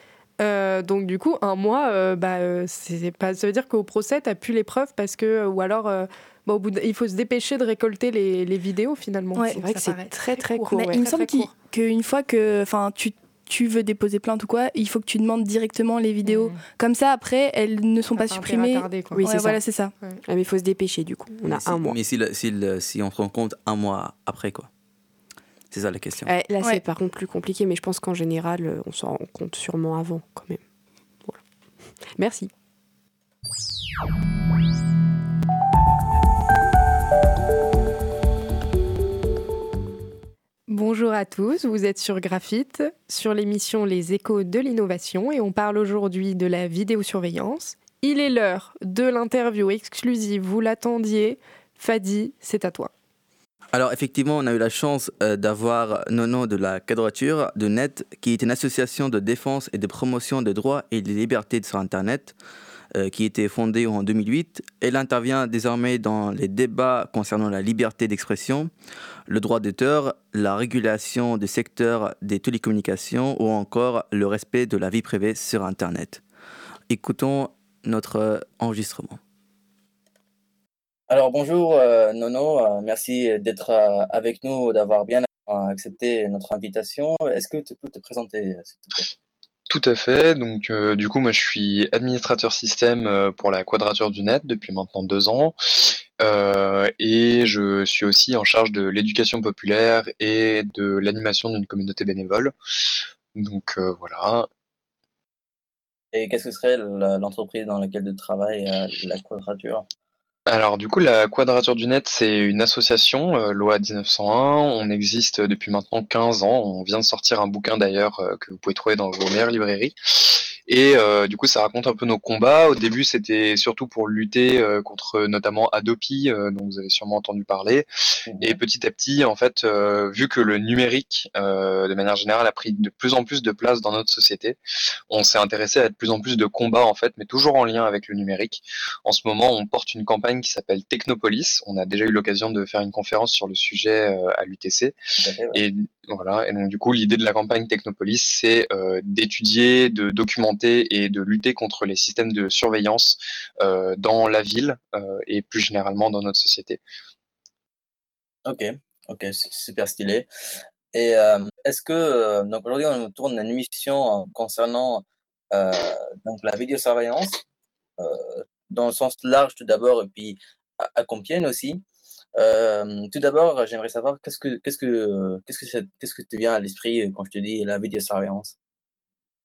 Euh, donc du coup, un mois, euh, bah, euh, c'est pas, ça veut dire qu'au procès, t'as plus les preuves parce que, ou alors... Euh, Bon, au bout de- il faut se dépêcher de récolter les, les vidéos finalement. Ouais, C'est vrai que Ça c'est paraît très très court. Mais ouais. il me Très, semble très qu'il- court. qu'une fois que enfin, tu, tu veux déposer plainte ou quoi, il faut que tu demandes directement les vidéos. Mmh. Comme ça, après, elles ne sont T'as pas intérêt à supprimées. tarder, quoi. Oui, Ouais, c'est voilà, ça. c'est ça. Ah, mais il faut se dépêcher du coup. On a mais si, un mois. Mais si, le- si, le- si on se rend compte un mois après, quoi. C'est ça la question. Ouais, là, Ouais. c'est par contre plus compliqué, mais je pense qu'en général, euh, on s'en rend compte sûrement avant quand même. Voilà. Merci. Bonjour à tous, vous êtes sur Graphite, sur l'émission Les Échos de l'innovation et on parle aujourd'hui de la vidéosurveillance. Il est l'heure de l'interview exclusive, vous l'attendiez. Fadi, c'est à toi. Alors effectivement, on a eu la chance euh, d'avoir Nono de la Quadrature de Net, qui est une association de défense et de promotion des droits et des libertés sur Internet, euh, qui a été fondée en deux mille huit. Elle intervient désormais dans les débats concernant la liberté d'expression, le droit d'auteur, la régulation du secteur des télécommunications ou encore le respect de la vie privée sur Internet. Écoutons notre euh, enregistrement. Alors bonjour euh, Nono, euh, merci d'être euh, avec nous, d'avoir bien euh, accepté notre invitation. Est-ce que tu peux te présenter, s'il te plaît? Tout à fait. Donc, euh, du coup, moi, je suis administrateur système euh, pour la Quadrature du Net depuis maintenant deux ans. Euh, et je suis aussi en charge de l'éducation populaire et de l'animation d'une communauté bénévole. Donc, euh, voilà. Et qu'est-ce que serait la- l'entreprise dans laquelle tu travailles, euh, la Quadrature? Alors, du coup, la Quadrature du Net, c'est une association, euh, loi dix-neuf cent un. On existe depuis maintenant quinze ans. On vient de sortir un bouquin d'ailleurs euh, que vous pouvez trouver dans vos meilleures librairies. Et euh, du coup, ça raconte un peu nos combats. Au début, c'était surtout pour lutter euh, contre notamment Adopi, euh, dont vous avez sûrement entendu parler. Et petit à petit, en fait, euh, vu que le numérique, euh, de manière générale, a pris de plus en plus de place dans notre société, on s'est intéressé à de plus en plus de combats, en fait, mais toujours en lien avec le numérique. En ce moment, on porte une campagne qui s'appelle Technopolis. On a déjà eu l'occasion de faire une conférence sur le sujet euh, à l'U T C. Et voilà. Et donc, du coup, l'idée de la campagne Technopolis, c'est euh, d'étudier, de documenter et de lutter contre les systèmes de surveillance euh, dans la ville euh, et plus généralement dans notre société. Ok, ok, c'est super stylé. Et euh, est-ce que, euh, donc aujourd'hui on tourne une émission euh, concernant euh, donc la vidéosurveillance, euh, dans le sens large tout d'abord, et puis à, à Compiègne aussi. Euh, tout d'abord, j'aimerais savoir qu'est-ce que qu'est-ce que qu'est-ce que ça- qu'est-ce que te vient à l'esprit quand je te dis la vidéosurveillance?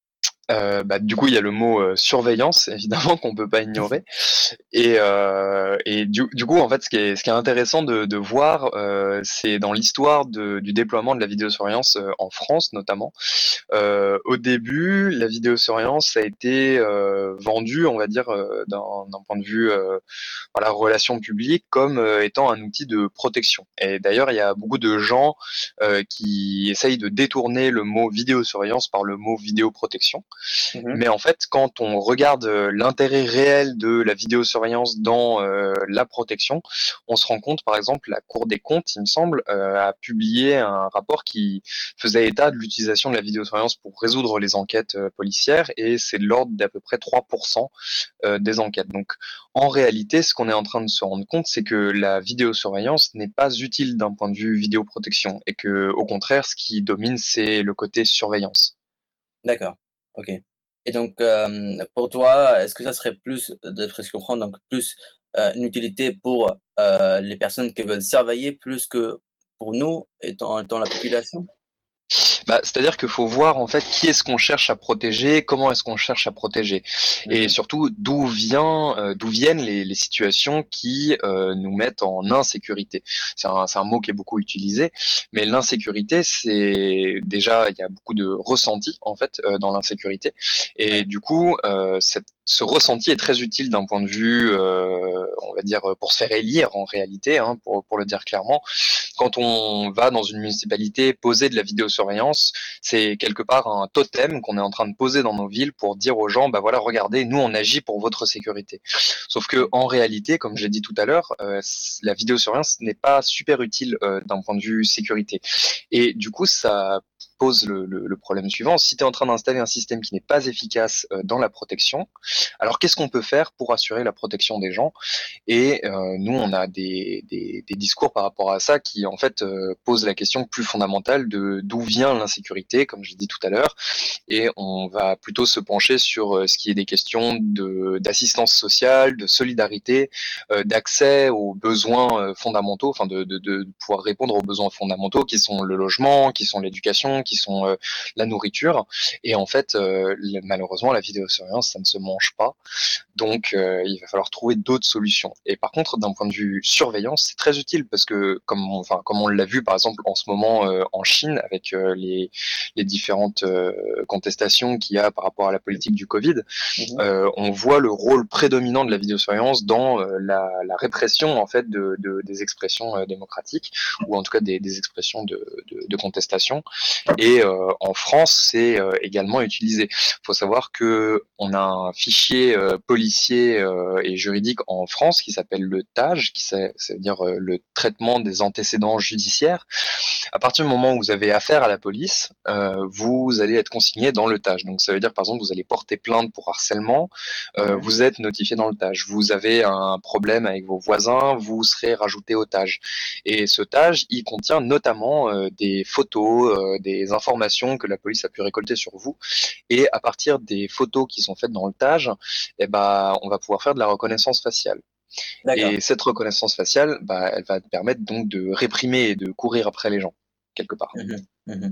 Euh, bah, du coup, il y a le mot euh, surveillance, évidemment, qu'on peut pas ignorer. Et, euh, et du, du coup, en fait, ce qui est, ce qui est intéressant de, de voir, euh, c'est dans l'histoire de- du déploiement de la vidéosurveillance euh, en France, notamment. Euh, au début, la vidéosurveillance a été euh, vendue, on va dire, euh, d'un d'un point de vue euh, voilà, relations publiques, comme euh, étant un outil de protection. Et d'ailleurs, il y a beaucoup de gens euh, qui essayent de détourner le mot vidéosurveillance par le mot vidéoprotection. Mhm. Mais en fait, quand on regarde euh, l'intérêt réel de la vidéosurveillance dans euh, la protection, on se rend compte, par exemple, la Cour des comptes, il me semble, euh, a publié un rapport qui faisait état de l'utilisation de la vidéosurveillance pour résoudre les enquêtes euh, policières, et c'est de l'ordre d'à peu près trois pour cent euh, des enquêtes. Donc, en réalité, ce qu'on est en train de se rendre compte, c'est que la vidéosurveillance n'est pas utile d'un point de vue vidéoprotection, et que, au contraire, ce qui domine, c'est le côté surveillance. D'accord, ok. Et donc, euh, pour toi, est-ce que ça serait plus, d'après ce que je comprends, donc plus euh, une utilité pour euh, les personnes qui veulent surveiller plus que pour nous, étant, étant la population? Bah, c'est-à-dire qu'il faut voir en fait qui est-ce qu'on cherche à protéger, comment est-ce qu'on cherche à protéger, et surtout d'où vient, euh, d'où viennent les, les situations qui euh, nous mettent en insécurité. C'est un, c'est un mot qui est beaucoup utilisé, mais l'insécurité, c'est déjà il y a beaucoup de ressentis en fait euh, dans l'insécurité, et du coup euh, cette ce ressenti est très utile d'un point de vue, euh, on va dire, pour se faire élire en réalité, hein, pour, pour le dire clairement. Quand on va dans une municipalité poser de la vidéosurveillance, c'est quelque part un totem qu'on est en train de poser dans nos villes pour dire aux gens, bah voilà, regardez, nous on agit pour votre sécurité. Sauf que en réalité, comme j'ai dit tout à l'heure, euh, la vidéosurveillance n'est pas super utile euh, d'un point de vue sécurité. Et du coup, ça pose le, le, le problème suivant. Si tu es en train d'installer un système qui n'est pas efficace euh, dans la protection, alors qu'est-ce qu'on peut faire pour assurer la protection des gens? Et euh, nous, on a des, des, des discours par rapport à ça qui, en fait, euh, posent la question plus fondamentale de d'où vient l'insécurité, comme j'ai dit tout à l'heure, et on va plutôt se pencher sur euh, ce qui est des questions de d'assistance sociale, de solidarité, euh, d'accès aux besoins euh, fondamentaux, enfin de, de, de pouvoir répondre aux besoins fondamentaux qui sont le logement, qui sont l'éducation, qui sont euh, la nourriture. Et en fait, euh, malheureusement, la vidéosurveillance, ça ne se mange pas. Donc, euh, il va falloir trouver d'autres solutions. Et par contre, d'un point de vue surveillance, c'est très utile parce que, comme on, enfin, comme on l'a vu par exemple en ce moment euh, en Chine avec euh, les, les différentes euh, contestations qu'il y a par rapport à la politique du Covid, mmh. euh, on voit le rôle prédominant de la vidéosurveillance dans euh, la, la répression en fait de, de des expressions euh, démocratiques, ou en tout cas des, des expressions de, de, de contestation. Et euh, en France, c'est euh, également utilisé. Il faut savoir que on a un fichier euh, policier euh, et juridique en France qui s'appelle le T A J, qui c'est, ça veut dire euh, le traitement des antécédents judiciaires. À partir du moment où vous avez affaire à la police, euh, vous allez être consigné dans le T A J. Donc ça veut dire par exemple vous allez porter plainte pour harcèlement, euh, ouais. vous êtes notifié dans le T A J. Vous avez un problème avec vos voisins, vous serez rajouté au T A J. Et ce T A J, il contient notamment euh, des photos, euh, des informations que la police a pu récolter sur vous. Et à partir des photos qui sont faites dans le T A J, eh ben, on va pouvoir faire de la reconnaissance faciale. D'accord. Et cette reconnaissance faciale, bah, elle va te permettre donc de réprimer et de courir après les gens, quelque part. Mmh, mmh.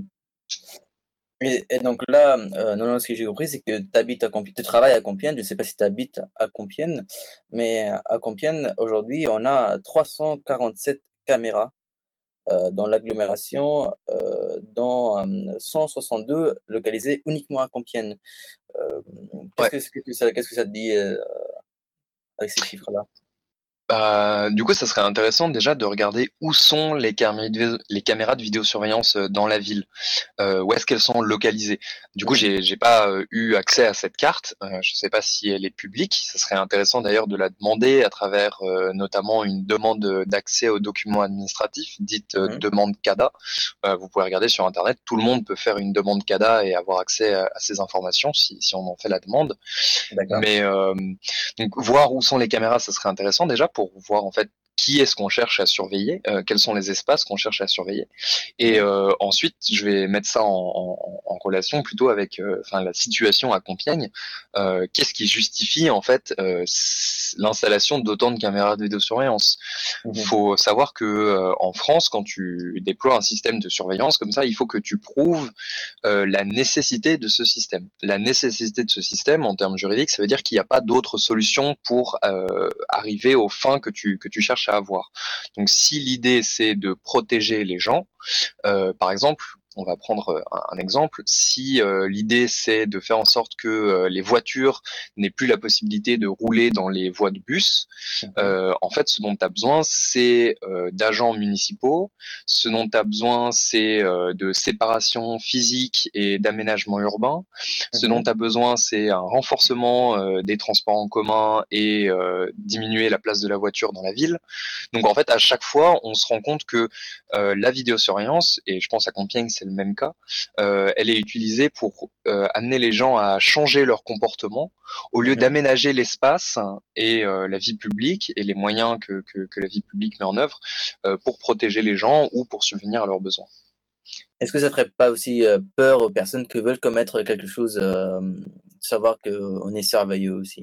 Et, et donc là, euh, non, non, ce que j'ai compris, c'est que tu habites à Compiègne, tu travailles à Compiègne, je ne sais pas si tu habites à Compiègne, mais à Compiègne, aujourd'hui, on a trois cent quarante-sept caméras euh, dans l'agglomération, euh, dont euh, cent soixante-deux localisées uniquement à Compiègne. Euh, qu'est-ce, ouais. que, qu'est-ce, que ça, qu'est-ce que ça te dit euh, avec ces chiffres-là? Bah, du coup, ça serait intéressant déjà de regarder où sont les, camé- les caméras de vidéosurveillance dans la ville, euh, où est-ce qu'elles sont localisées. Du coup, j'ai, j'ai pas euh, eu accès à cette carte. Euh, je sais pas si elle est publique. Ça serait intéressant d'ailleurs de la demander à travers euh, notamment une demande d'accès aux documents administratifs, dite euh, mmh. demande C A D A. Euh, vous pouvez regarder sur Internet. Tout le monde peut faire une demande C A D A et avoir accès à, à ces informations si, si on en fait la demande. D'accord. Mais euh, donc voir où sont les caméras, ça serait intéressant déjà pour voir en fait qui est-ce qu'on cherche à surveiller, euh, quels sont les espaces qu'on cherche à surveiller. Et euh, ensuite, je vais mettre ça en, en, en relation plutôt avec euh, enfin, la situation à Compiègne. Euh, qu'est-ce qui justifie en fait euh, l'installation d'autant de caméras de vidéosurveillance? Il mmh. faut savoir que euh, en France, quand tu déploies un système de surveillance comme ça, il faut que tu prouves euh, la nécessité de ce système. La nécessité de ce système, en termes juridiques, ça veut dire qu'il n'y a pas d'autre solution pour euh, arriver aux fins que tu, que tu cherches à avoir. Donc si l'idée c'est de protéger les gens, euh, par exemple, on va prendre un, un exemple. Si euh, l'idée c'est de faire en sorte que euh, les voitures n'aient plus la possibilité de rouler dans les voies de bus, euh, en fait, ce dont tu as besoin, c'est euh, d'agents municipaux. Ce dont tu as besoin, c'est euh, de séparation physique et d'aménagement urbain. Ce dont tu as besoin, c'est un renforcement euh, des transports en commun et euh, diminuer la place de la voiture dans la ville. Donc en fait, à chaque fois, on se rend compte que euh, la vidéosurveillance, et je pense à Compiègne, c'est le même cas, euh, elle est utilisée pour euh, amener les gens à changer leur comportement au lieu mmh. d'aménager l'espace et euh, la vie publique et les moyens que, que, que la vie publique met en œuvre euh, pour protéger les gens ou pour subvenir à leurs besoins. Est-ce que ça ne ferait pas aussi euh, peur aux personnes qui veulent commettre quelque chose, euh, savoir qu'on est surveillé aussi?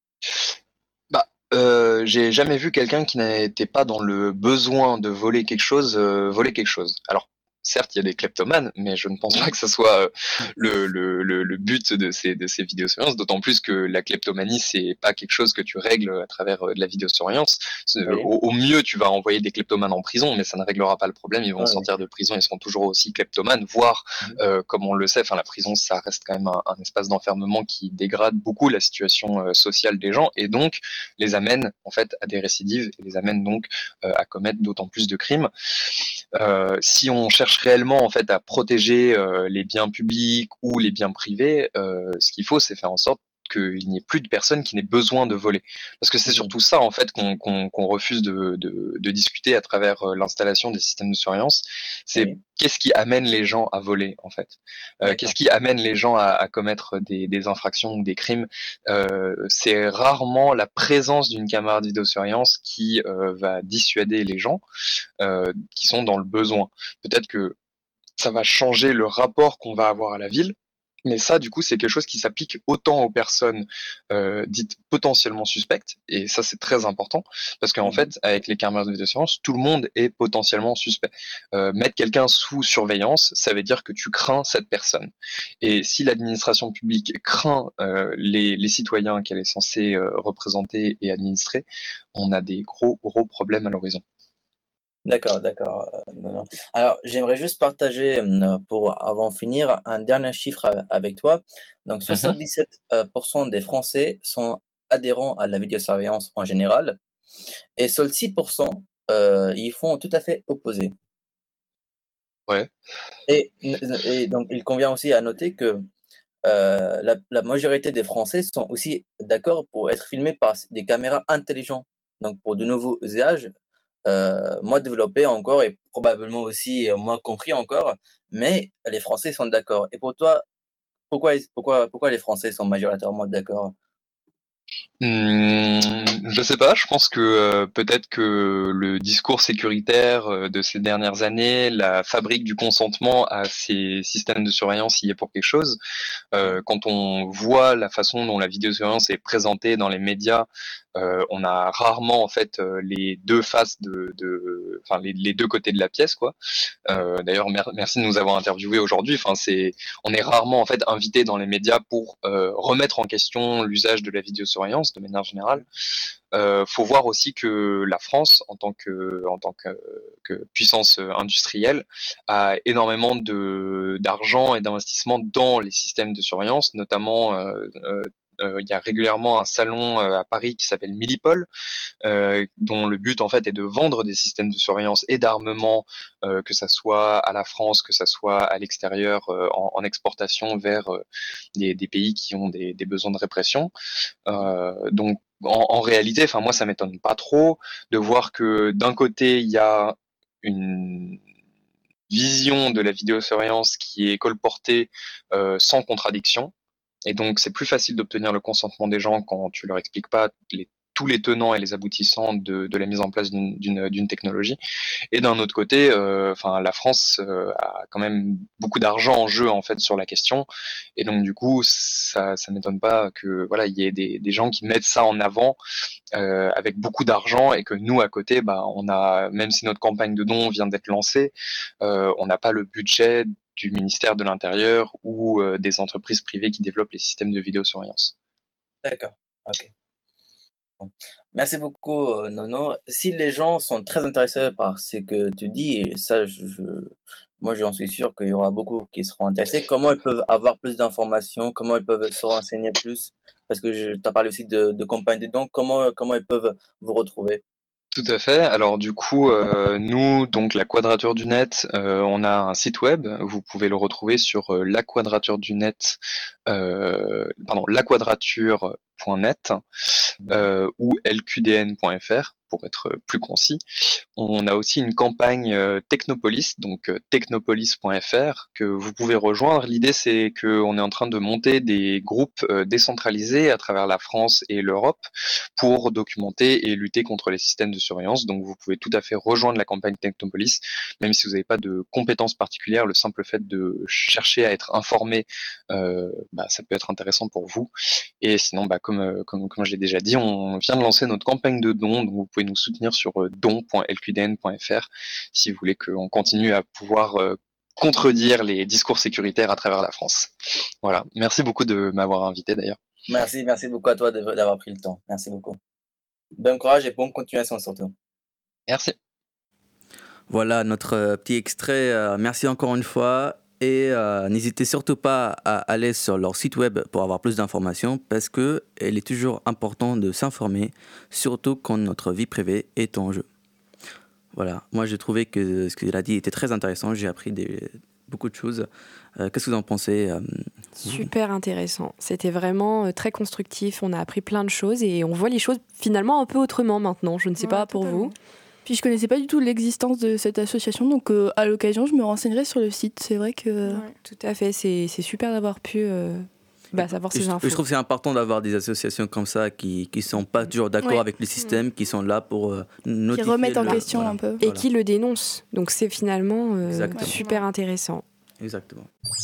Bah, euh, j'ai jamais vu quelqu'un qui n'était pas dans le besoin de voler quelque chose, euh, voler quelque chose. Alors, certes, il y a des kleptomanes, mais je ne pense pas que ce soit euh, le, le, le, le but de ces, de ces vidéosurveillances, d'autant plus que la kleptomanie, c'est pas quelque chose que tu règles à travers euh, de la vidéosurveillance. Oui. Au, au mieux, tu vas envoyer des kleptomanes en prison, mais ça ne réglera pas le problème. Ils vont ah, sortir oui. de prison, ils seront toujours aussi kleptomanes, voire, mmh. euh, comme on le sait, enfin, la prison, ça reste quand même un, un espace d'enfermement qui dégrade beaucoup la situation euh, sociale des gens, et donc les amène en fait à des récidives, et les amène donc euh, à commettre d'autant plus de crimes. Euh, si on cherche réellement en fait à protéger euh, les biens publics ou les biens privés, euh, ce qu'il faut, c'est faire en sorte qu'il n'y ait plus de personnes qui n'aient besoin de voler. Parce que c'est surtout ça en fait qu'on qu'on, qu'on refuse de, de, de discuter à travers euh, l'installation des systèmes de surveillance. C'est oui. Qu'est-ce qui amène les gens à voler en fait euh, Qu'est-ce qui amène les gens à, à commettre des, des infractions ou des crimes euh, C'est rarement la présence d'une caméra de vidéosurveillance qui euh, va dissuader les gens euh, qui sont dans le besoin. Peut-être que ça va changer le rapport qu'on va avoir à la ville. Mais ça, du coup, c'est quelque chose qui s'applique autant aux personnes euh, dites potentiellement suspectes, et ça, c'est très important, parce qu'en mmh. fait, avec les caméras de vidéosurveillance, tout le monde est potentiellement suspect. Euh, mettre quelqu'un sous surveillance, ça veut dire que tu crains cette personne. Et si l'administration publique craint euh, les, les citoyens qu'elle est censée euh, représenter et administrer, on a des gros, gros problèmes à l'horizon. D'accord, d'accord. Euh, Alors, j'aimerais juste partager, euh, pour avant de finir, un dernier chiffre avec toi. Donc, soixante-dix-sept pour cent des Français sont adhérents à la vidéosurveillance en général, et seuls six pour cent euh, y font tout à fait opposé. Ouais. Et, et donc, il convient aussi à noter que euh, la, la majorité des Français sont aussi d'accord pour être filmés par des caméras intelligentes. Donc, pour de nouveaux usages, Euh, moins développé encore et probablement aussi moins compris encore, mais les Français sont d'accord. Et pour toi, pourquoi, pourquoi, pourquoi les Français sont majoritairement d'accord? Mmh, je sais pas, je pense que euh, peut-être que le discours sécuritaire euh, de ces dernières années, la fabrique du consentement à ces systèmes de surveillance y est pour quelque chose. Euh, quand on voit la façon dont la vidéosurveillance est présentée dans les médias, euh, on a rarement en fait euh, les deux faces de, de enfin les, les deux côtés de la pièce, quoi. Euh, d'ailleurs, mer- merci de nous avoir interviewés aujourd'hui. Enfin, c'est, on est rarement en fait invité dans les médias pour euh, remettre en question l'usage de la vidéosurveillance de manière générale. Euh, faut voir aussi que la France, en tant que, en tant que, que puissance industrielle, a énormément de d'argent et d'investissement dans les systèmes de surveillance, notamment. Euh, euh, euh, il y a régulièrement un salon euh, à Paris qui s'appelle Milipol, euh, dont le but en fait est de vendre des systèmes de surveillance et d'armement, euh, que ça soit à la France, que ça soit à l'extérieur, euh, en, en exportation vers euh, des, des pays qui ont des, des besoins de répression. Euh, donc en, en réalité, enfin moi ça m'étonne pas trop de voir que d'un côté il y a une vision de la vidéosurveillance qui est colportée euh, sans contradiction. Et donc, c'est plus facile d'obtenir le consentement des gens quand tu leur expliques pas les, tous les tenants et les aboutissants de, de la mise en place d'une, d'une, d'une technologie. Et d'un autre côté, euh, enfin, la France euh, a quand même beaucoup d'argent en jeu en fait sur la question, et donc du coup, ça, ça m'étonne pas que voilà, il y ait des, des gens qui mettent ça en avant euh, avec beaucoup d'argent, et que nous à côté, bah, on a, même si notre campagne de dons vient d'être lancée, euh, on n'a pas le budget du ministère de l'Intérieur ou euh, des entreprises privées qui développent les systèmes de vidéosurveillance. D'accord, ok. Bon. Merci beaucoup, euh, Nono. Si les gens sont très intéressés par ce que tu dis, et ça, je, je, moi j'en suis sûr qu'il y aura beaucoup qui seront intéressés, comment ils peuvent avoir plus d'informations, comment ils peuvent se renseigner plus? Parce que tu as parlé aussi de, de campagne de dons, comment, comment ils peuvent vous retrouver? Tout à fait. Alors du coup, euh, nous, donc la Quadrature du Net, euh, on a un site web. Vous pouvez le retrouver sur euh, la Quadrature du Net, euh, pardon, la quadrature point net euh, ou l q d n point f r pour être plus concis. On a aussi une campagne euh, Technopolis, donc euh, technopolis point f r, que vous pouvez rejoindre. L'idée, c'est qu'on est en train de monter des groupes euh, décentralisés à travers la France et l'Europe pour documenter et lutter contre les systèmes de surveillance. Donc vous pouvez tout à fait rejoindre la campagne Technopolis, même si vous n'avez pas de compétences particulières. Le simple fait de chercher à être informé, euh, bah, ça peut être intéressant pour vous. Et sinon, bah, comme, euh, comme, comme je l'ai déjà dit, on vient de lancer notre campagne de dons, donc vous pouvez nous soutenir sur euh, don point l q d n point f r si vous voulez qu'on continue à pouvoir euh, contredire les discours sécuritaires à travers la France. Voilà, merci beaucoup de m'avoir invité d'ailleurs. Merci, merci beaucoup à toi d'avoir pris le temps. Merci beaucoup. Bon courage et bonne continuation surtout. Merci. Voilà notre petit extrait. Merci encore une fois. Et euh, n'hésitez surtout pas à aller sur leur site web pour avoir plus d'informations, parce qu'il est toujours important de s'informer, surtout quand notre vie privée est en jeu. Voilà, moi j'ai trouvé que ce qu'il a dit était très intéressant, j'ai appris des, beaucoup de choses. Euh, qu'est-ce que vous en pensez euh, Super intéressant, c'était vraiment très constructif, on a appris plein de choses et on voit les choses finalement un peu autrement maintenant, je ne sais ouais, pas pour totalement. Vous. Puis je connaissais pas du tout l'existence de cette association, donc euh, à l'occasion je me renseignerai sur le site. C'est vrai que... Ouais, tout à fait, c'est, c'est super d'avoir pu euh, bah, savoir ces je, infos. Je trouve que c'est important d'avoir des associations comme ça qui ne sont pas toujours d'accord ouais. avec le système, qui sont là pour euh, notifier. Qui remettent en le, question voilà. un peu. Et voilà. Qui le dénoncent, donc c'est finalement euh, super intéressant. Exactement.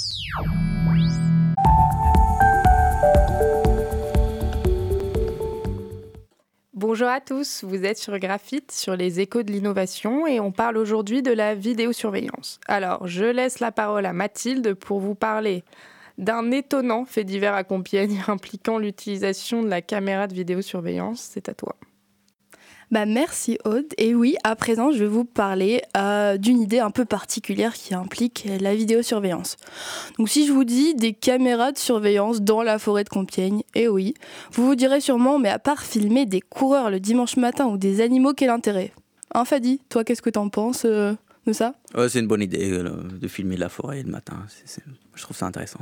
Bonjour à tous, vous êtes sur Graphite, sur les échos de l'innovation, et on parle aujourd'hui de la vidéosurveillance. Alors, je laisse la parole à Mathilde pour vous parler d'un étonnant fait divers à Compiègne impliquant l'utilisation de la caméra de vidéosurveillance. C'est à toi. Bah merci Aude. Et oui, à présent, je vais vous parler euh, d'une idée un peu particulière qui implique la vidéosurveillance. Donc si je vous dis des caméras de surveillance dans la forêt de Compiègne, et oui, vous vous direz sûrement, mais à part filmer des coureurs le dimanche matin ou des animaux, quel intérêt ? Hein Fadi, toi qu'est-ce que t'en penses euh, de ça ? Ouais, c'est une bonne idée euh, de filmer la forêt le matin, c'est, c'est... je trouve ça intéressant.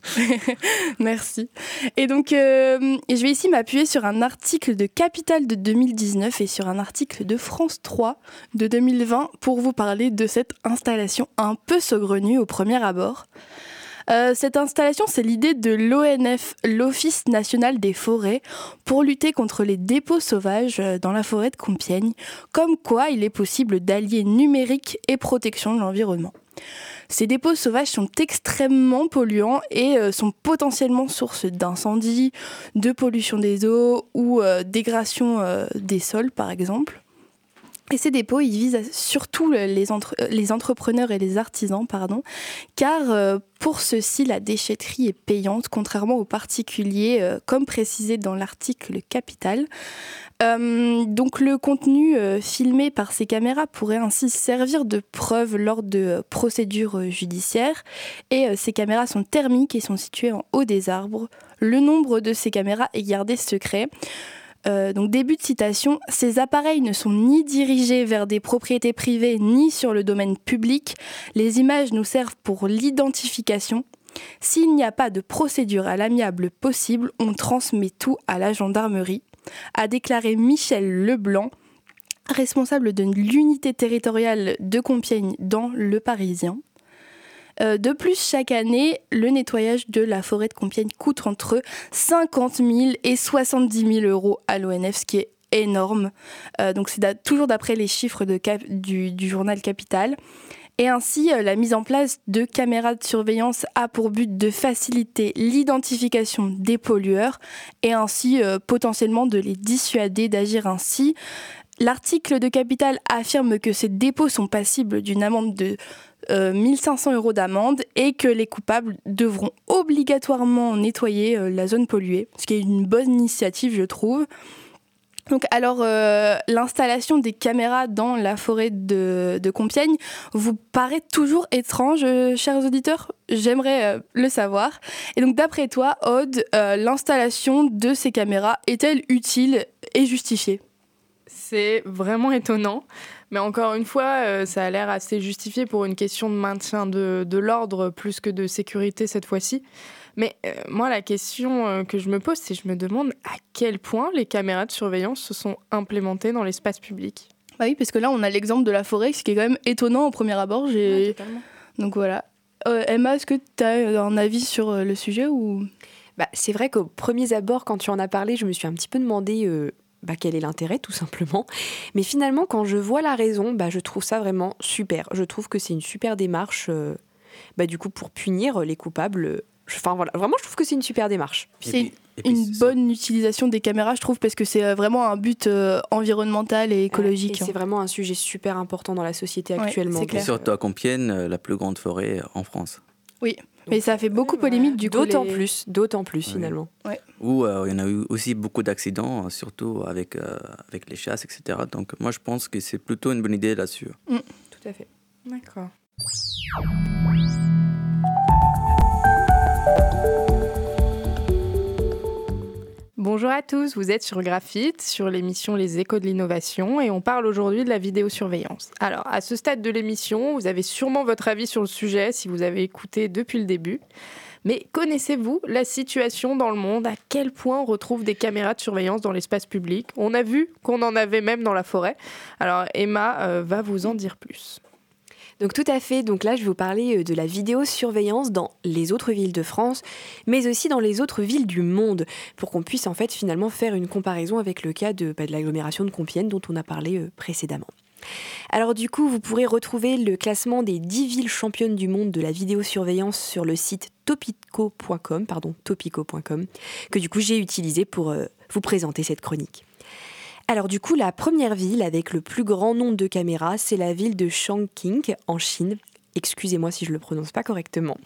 Merci. Et donc, euh, je vais ici m'appuyer sur un article de Capital de deux mille dix-neuf et sur un article de France trois de deux mille vingt pour vous parler de cette installation un peu saugrenue au premier abord. Euh, cette installation, c'est l'idée de l'O N F, l'Office national des forêts, pour lutter contre les dépôts sauvages dans la forêt de Compiègne, comme quoi il est possible d'allier numérique et protection de l'environnement. Ces dépôts sauvages sont extrêmement polluants et euh, sont potentiellement source d'incendies, de pollution des eaux ou euh, dégradation euh, des sols, par exemple. Et ces dépôts, ils visent surtout les, entre, les entrepreneurs et les artisans, pardon, car euh, pour ceux-ci, la déchetterie est payante, contrairement aux particuliers, euh, comme précisé dans l'article Capital. Euh, donc le contenu euh, filmé par ces caméras pourrait ainsi servir de preuve lors de euh, procédures euh, judiciaires. Et euh, ces caméras sont thermiques et sont situées en haut des arbres. Le nombre de ces caméras est gardé secret. Euh, donc début de citation, ces appareils ne sont ni dirigés vers des propriétés privées ni sur le domaine public. Les images nous servent pour l'identification. S'il n'y a pas de procédure à l'amiable possible, on transmet tout à la gendarmerie, a déclaré Michel Leblanc, responsable de l'unité territoriale de Compiègne dans Le Parisien. Euh, de plus, chaque année, le nettoyage de la forêt de Compiègne coûte entre cinquante mille et soixante-dix mille euros à l'O N F, ce qui est énorme. Euh, donc c'est da- toujours d'après les chiffres de cap- du, du journal Capital. Et ainsi, euh, la mise en place de caméras de surveillance a pour but de faciliter l'identification des pollueurs et ainsi euh, potentiellement de les dissuader d'agir ainsi. L'article de Capital affirme que ces dépôts sont passibles d'une amende de euh, mille cinq cents euros d'amende et que les coupables devront obligatoirement nettoyer euh, la zone polluée, ce qui est une bonne initiative, je trouve. Donc, alors, euh, l'installation des caméras dans la forêt de, de Compiègne vous paraît toujours étrange, euh, chers auditeurs ? J'aimerais euh, le savoir. Et donc, d'après toi, Aude, euh, l'installation de ces caméras est-elle utile et justifiée ? C'est vraiment étonnant, mais encore une fois, euh, ça a l'air assez justifié pour une question de maintien de, de l'ordre plus que de sécurité cette fois-ci. Mais euh, moi, la question euh, que je me pose, c'est je me demande à quel point les caméras de surveillance se sont implémentées dans l'espace public. Bah oui, parce que là, on a l'exemple de la forêt, ce qui est quand même étonnant au premier abord. J'ai... Ouais, totalement. Donc voilà. Euh, Emma, est-ce que tu as un avis sur euh, le sujet ou... Bah, c'est vrai qu'au premier abord, quand tu en as parlé, je me suis un petit peu demandé... Euh... Bah, quel est l'intérêt, tout simplement. Mais finalement, quand je vois la raison, bah, je trouve ça vraiment super. Je trouve que c'est une super démarche, euh, bah, du coup, pour punir les coupables. Enfin, voilà, vraiment, je trouve que c'est une super démarche. C'est puis, une bonne utilisation des caméras, je trouve, parce que c'est vraiment un but euh, environnemental et écologique. Et c'est vraiment un sujet super important dans la société actuellement. Ouais, c'est clair. Et surtout à Compiègne, la plus grande forêt en France. Oui. Mais ça fait beaucoup polémique du coup. D'autant les... plus, d'autant plus oui. finalement. Ouais. Où euh, il y en a eu aussi beaucoup d'accidents, surtout avec, euh, avec les chasses, et cetera. Donc moi je pense que c'est plutôt une bonne idée là-dessus. Mm. Tout à fait. D'accord. Bonjour à tous, vous êtes sur Graphite, sur l'émission Les Échos de l'innovation et on parle aujourd'hui de la vidéosurveillance. Alors, à ce stade de l'émission, vous avez sûrement votre avis sur le sujet si vous avez écouté depuis le début. Mais connaissez-vous la situation dans le monde ? À quel point on retrouve des caméras de surveillance dans l'espace public ? On a vu qu'on en avait même dans la forêt. Alors, Emma euh, va vous en dire plus. Donc tout à fait, donc là je vais vous parler de la vidéosurveillance dans les autres villes de France, mais aussi dans les autres villes du monde, pour qu'on puisse en fait finalement faire une comparaison avec le cas de, bah, de l'agglomération de Compiègne dont on a parlé euh, précédemment. Alors du coup, vous pourrez retrouver le classement des dix villes championnes du monde de la vidéosurveillance sur le site topico point com, pardon, topico point com, que du coup j'ai utilisé pour euh, vous présenter cette chronique. Alors du coup, la première ville avec le plus grand nombre de caméras, c'est la ville de Chongqing, en Chine. Excusez-moi si je ne le prononce pas correctement.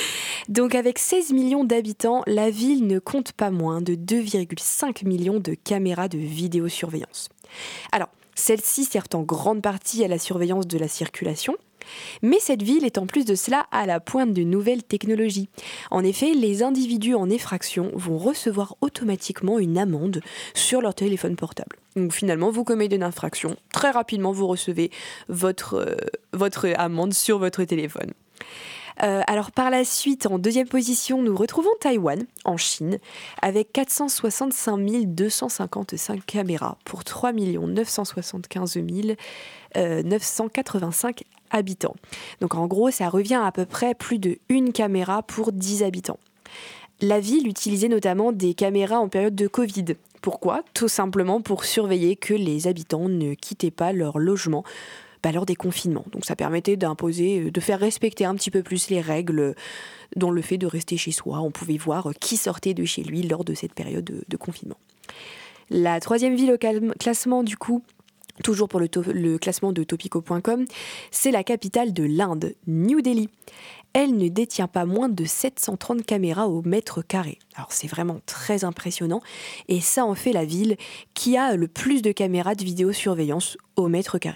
Donc avec seize millions d'habitants, la ville ne compte pas moins de deux virgule cinq millions de caméras de vidéosurveillance. Alors, celles-ci servent en grande partie à la surveillance de la circulation, mais cette ville est en plus de cela à la pointe de nouvelles technologies. En effet, les individus en effraction vont recevoir automatiquement une amende sur leur téléphone portable. Donc finalement, vous commettez une infraction, très rapidement vous recevez votre, euh, votre amende sur votre téléphone. Euh, alors par la suite, en deuxième position, nous retrouvons Taïwan, en Chine, avec quatre cent soixante-cinq mille deux cent cinquante-cinq caméras pour trois millions neuf cent soixante-quinze mille neuf cent quatre-vingt-cinq habitants. Donc en gros, ça revient à, à peu près plus de une caméra pour dix habitants. La ville utilisait notamment des caméras en période de Covid. Pourquoi ? Tout simplement pour surveiller que les habitants ne quittaient pas leur logement bah, lors des confinements. Donc ça permettait d'imposer, de faire respecter un petit peu plus les règles dans le fait de rester chez soi. On pouvait voir qui sortait de chez lui lors de cette période de, de confinement. La troisième ville au classement, du coup, toujours pour le, to- le classement de topico point com, c'est la capitale de l'Inde, New Delhi. Elle ne détient pas moins de sept cent trente caméras au mètre carré. Alors c'est vraiment très impressionnant et ça en fait la ville qui a le plus de caméras de vidéosurveillance au mètre carré.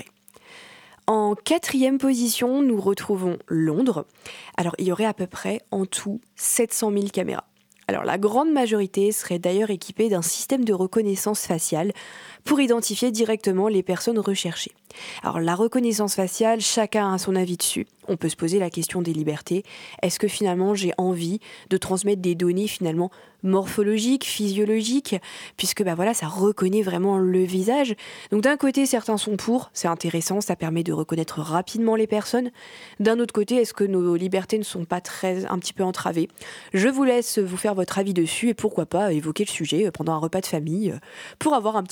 En quatrième position, nous retrouvons Londres. Alors il y aurait à peu près en tout sept cent mille caméras. Alors la grande majorité serait d'ailleurs équipée d'un système de reconnaissance faciale pour identifier directement les personnes recherchées. Alors la reconnaissance faciale, chacun a son avis dessus. On peut se poser la question des libertés. Est-ce que finalement j'ai envie de transmettre des données finalement morphologiques, physiologiques, puisque bah voilà, ça reconnaît vraiment le visage. Donc d'un côté, certains sont pour, c'est intéressant, ça permet de reconnaître rapidement les personnes. D'un autre côté, est-ce que nos libertés ne sont pas très, un petit peu entravées ? Je vous laisse vous faire votre avis dessus et pourquoi pas évoquer le sujet pendant un repas de famille pour avoir un petit peu l'avis de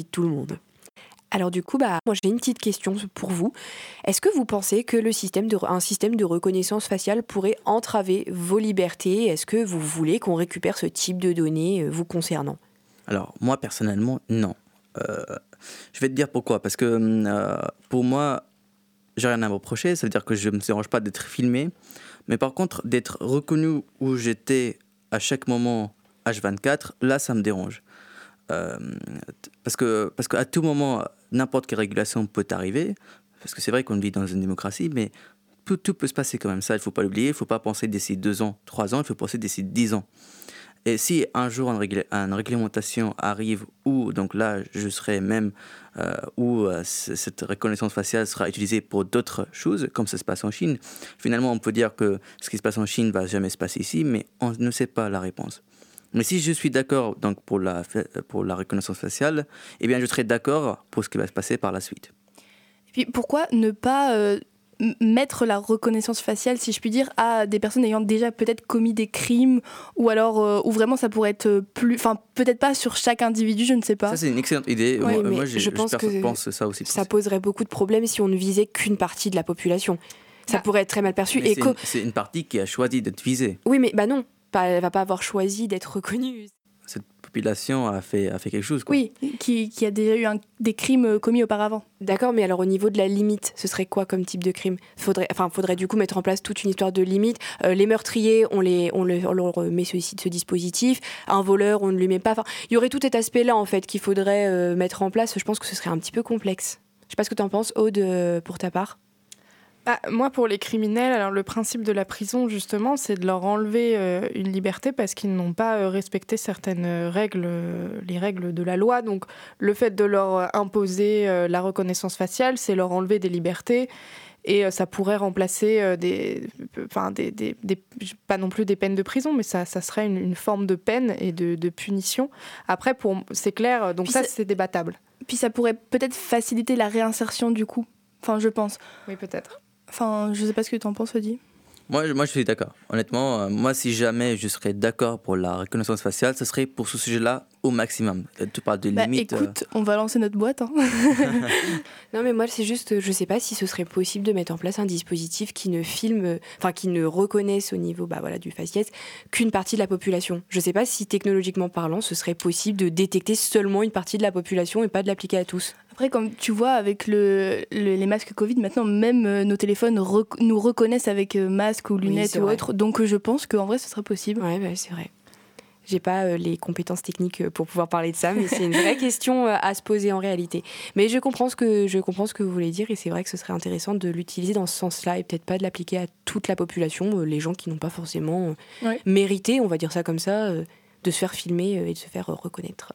tout le monde. Alors du coup, bah, moi j'ai une petite question pour vous. Est-ce que vous pensez que le système de, un système de reconnaissance faciale pourrait entraver vos libertés ? Est-ce que vous voulez qu'on récupère ce type de données euh, vous concernant ? Alors, moi, personnellement, non. Euh, je vais te dire pourquoi. Parce que euh, pour moi, j'ai rien à me reprocher. Ça veut dire que je ne me dérange pas d'être filmé. Mais par contre, d'être reconnu où j'étais à chaque moment H vingt-quatre, là, ça me dérange. Euh, parce que, parce qu'à tout moment, n'importe quelle régulation peut arriver. Parce que c'est vrai qu'on vit dans une démocratie, mais tout, tout peut se passer quand même. Ça, il ne faut pas l'oublier. Il ne faut pas penser d'ici deux ans, trois ans. Il faut penser d'ici dix ans. Et si un jour une, régla- une réglementation arrive où, donc là, je serai même, euh, où euh, c- cette reconnaissance faciale sera utilisée pour d'autres choses, comme ça se passe en Chine, finalement, on peut dire que ce qui se passe en Chine ne va jamais se passer ici, mais on ne sait pas la réponse. Mais si je suis d'accord donc, pour, la, pour la reconnaissance faciale, eh bien, je serai d'accord pour ce qui va se passer par la suite. Et puis, pourquoi ne pas... Euh mettre la reconnaissance faciale, si je puis dire, à des personnes ayant déjà peut-être commis des crimes, ou alors euh, où vraiment ça pourrait être plus, enfin peut-être pas sur chaque individu, je ne sais pas. Ça c'est une excellente idée. Oui, moi, moi je, je pense je que pense ça aussi. Ça poserait beaucoup de problèmes si on ne visait qu'une partie de la population. Ça ah. pourrait être très mal perçu. Mais et c'est, co- une, c'est une partie qui a choisi d'être visée. Oui, mais bah non, pas, elle va pas avoir choisi d'être reconnue. Cette population a fait, a fait quelque chose, quoi. Oui, qui, qui a déjà eu un, des crimes commis auparavant. D'accord, mais alors au niveau de la limite, ce serait quoi comme type de crime ? Faudrait, enfin, faudrait du coup mettre en place toute une histoire de limite. Euh, les meurtriers, on, les, on, le, on leur met ce, ce dispositif. Un voleur, on ne lui met pas. Enfin, il y aurait tout cet aspect-là, en fait, qu'il faudrait euh, mettre en place. Je pense que ce serait un petit peu complexe. Je sais pas ce que tu en penses, Aude, euh, pour ta part. Ah, moi, pour les criminels, alors le principe de la prison, justement, c'est de leur enlever euh, une liberté parce qu'ils n'ont pas euh, respecté certaines règles, euh, les règles de la loi. Donc, le fait de leur imposer euh, la reconnaissance faciale, c'est leur enlever des libertés. Et euh, ça pourrait remplacer euh, des, enfin, des, des, des, pas non plus des peines de prison, mais ça, ça serait une, une forme de peine et de, de punition. Après, pour, c'est clair, donc ça, ça, c'est débattable. Puis ça pourrait peut-être faciliter la réinsertion, du coup. Enfin, je pense. Oui, peut-être. Enfin, je sais pas ce que tu en penses, Odi. Moi, moi, je suis d'accord. Honnêtement, euh, moi, si jamais je serais d'accord pour la reconnaissance faciale, ce serait pour ce sujet-là au maximum. Tu parles de bah, limites. Écoute, euh... on va lancer notre boîte. Hein. Non, mais moi, c'est juste, je sais pas si ce serait possible de mettre en place un dispositif qui ne filme, enfin, qui ne reconnaisse au niveau, bah voilà, du faciès qu'une partie de la population. Je sais pas si technologiquement parlant, ce serait possible de détecter seulement une partie de la population et pas de l'appliquer à tous. Après, comme tu vois, avec le, le, les masques Covid, maintenant, même euh, nos téléphones rec- nous reconnaissent avec euh, masque ou lunettes oui, ou vrai. autre. Donc, euh, je pense qu'en vrai, ce serait possible. Oui, bah, c'est vrai. J'ai pas euh, les compétences techniques pour pouvoir parler de ça, mais c'est une vraie question euh, à se poser en réalité. Mais je comprends, ce que, je comprends ce que vous voulez dire et c'est vrai que ce serait intéressant de l'utiliser dans ce sens-là et peut-être pas de l'appliquer à toute la population, euh, les gens qui n'ont pas forcément euh, ouais. mérité, on va dire ça comme ça, euh, de se faire filmer euh, et de se faire euh, reconnaître.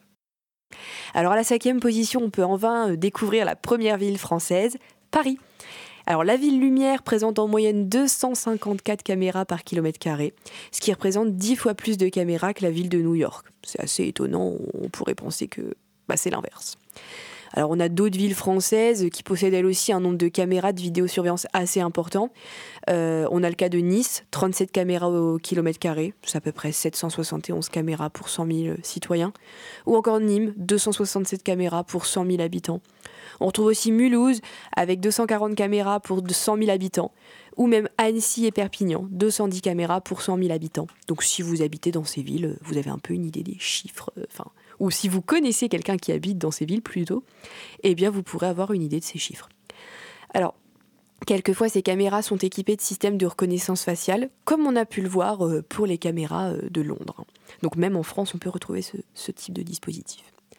Alors à la cinquième position, on peut en vain découvrir la première ville française, Paris. Alors la ville lumière présente en moyenne deux cent cinquante-quatre caméras par kilomètre carré, ce qui représente dix fois plus de caméras que la ville de New York. C'est assez étonnant, on pourrait penser que bah, c'est l'inverse. Alors on a d'autres villes françaises qui possèdent elles aussi un nombre de caméras de vidéosurveillance assez important. Euh, on a le cas de Nice, trente-sept caméras au kilomètre carré, c'est à peu près sept cent soixante et onze caméras pour cent mille citoyens. Ou encore Nîmes, deux cent soixante-sept caméras pour cent mille habitants. On retrouve aussi Mulhouse avec deux cent quarante caméras pour cent mille habitants. Ou même Annecy et Perpignan, deux cent dix caméras pour cent mille habitants. Donc si vous habitez dans ces villes, vous avez un peu une idée des chiffres, enfin... ou si vous connaissez quelqu'un qui habite dans ces villes plutôt, eh bien vous pourrez avoir une idée de ces chiffres. Alors, quelquefois ces caméras sont équipées de systèmes de reconnaissance faciale, comme on a pu le voir pour les caméras de Londres. Donc même en France, on peut retrouver ce, ce type de dispositif.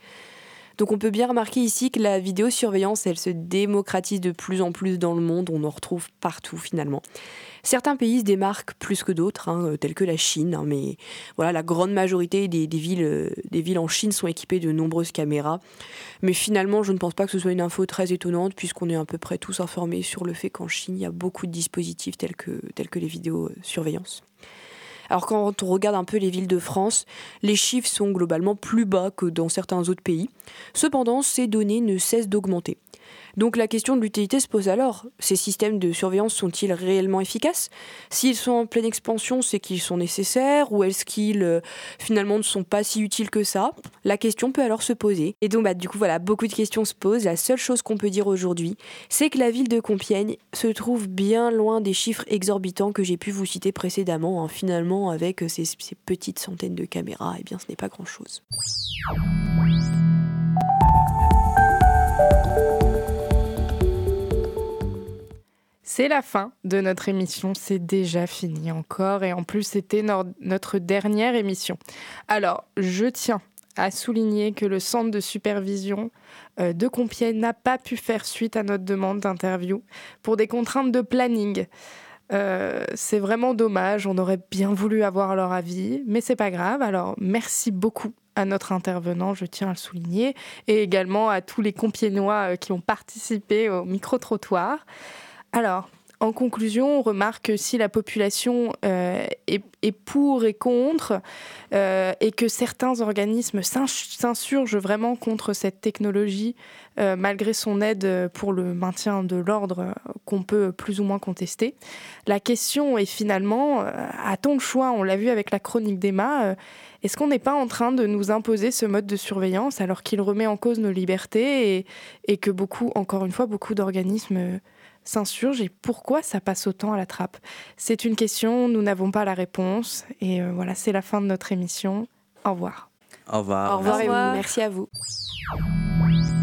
Donc on peut bien remarquer ici que la vidéosurveillance, elle se démocratise de plus en plus dans le monde, on en retrouve partout finalement. Certains pays se démarquent plus que d'autres, hein, tels que la Chine, hein, mais voilà, la grande majorité des, des, villes, des villes en Chine sont équipées de nombreuses caméras. Mais finalement, je ne pense pas que ce soit une info très étonnante, puisqu'on est à peu près tous informés sur le fait qu'en Chine, il y a beaucoup de dispositifs tels que, tels que les vidéosurveillances. Alors quand on regarde un peu les villes de France, les chiffres sont globalement plus bas que dans certains autres pays. Cependant, ces données ne cessent d'augmenter. Donc la question de l'utilité se pose alors. Ces systèmes de surveillance sont-ils réellement efficaces ? S'ils sont en pleine expansion, c'est qu'ils sont nécessaires ou est-ce qu'ils euh, finalement ne sont pas si utiles que ça ? La question peut alors se poser. Et donc bah, du coup voilà, beaucoup de questions se posent. La seule chose qu'on peut dire aujourd'hui, c'est que la ville de Compiègne se trouve bien loin des chiffres exorbitants que j'ai pu vous citer précédemment. Hein. Finalement, avec ces, ces petites centaines de caméras, eh bien ce n'est pas grand-chose. C'est la fin de notre émission, c'est déjà fini encore et en plus c'était no- notre dernière émission. Alors, je tiens à souligner que le centre de supervision euh, de Compiègne n'a pas pu faire suite à notre demande d'interview pour des contraintes de planning. Euh, c'est vraiment dommage, on aurait bien voulu avoir leur avis, mais c'est pas grave. Alors, merci beaucoup à notre intervenant, je tiens à le souligner, et également à tous les Compiègnois euh, qui ont participé au micro-trottoir. Alors, en conclusion, on remarque que si la population euh, est, est pour et contre, euh, et que certains organismes s'insurgent vraiment contre cette technologie, euh, malgré son aide pour le maintien de l'ordre euh, qu'on peut plus ou moins contester, la question est finalement, euh, a-t-on le choix ? On l'a vu avec la chronique d'Emma, euh, est-ce qu'on n'est pas en train de nous imposer ce mode de surveillance alors qu'il remet en cause nos libertés et, et que beaucoup, encore une fois, beaucoup d'organismes euh, s'insurgent et pourquoi ça passe autant à la trappe ? C'est une question, nous n'avons pas la réponse et euh, voilà, c'est la fin de notre émission. Au revoir. Au revoir. Au revoir et merci à vous.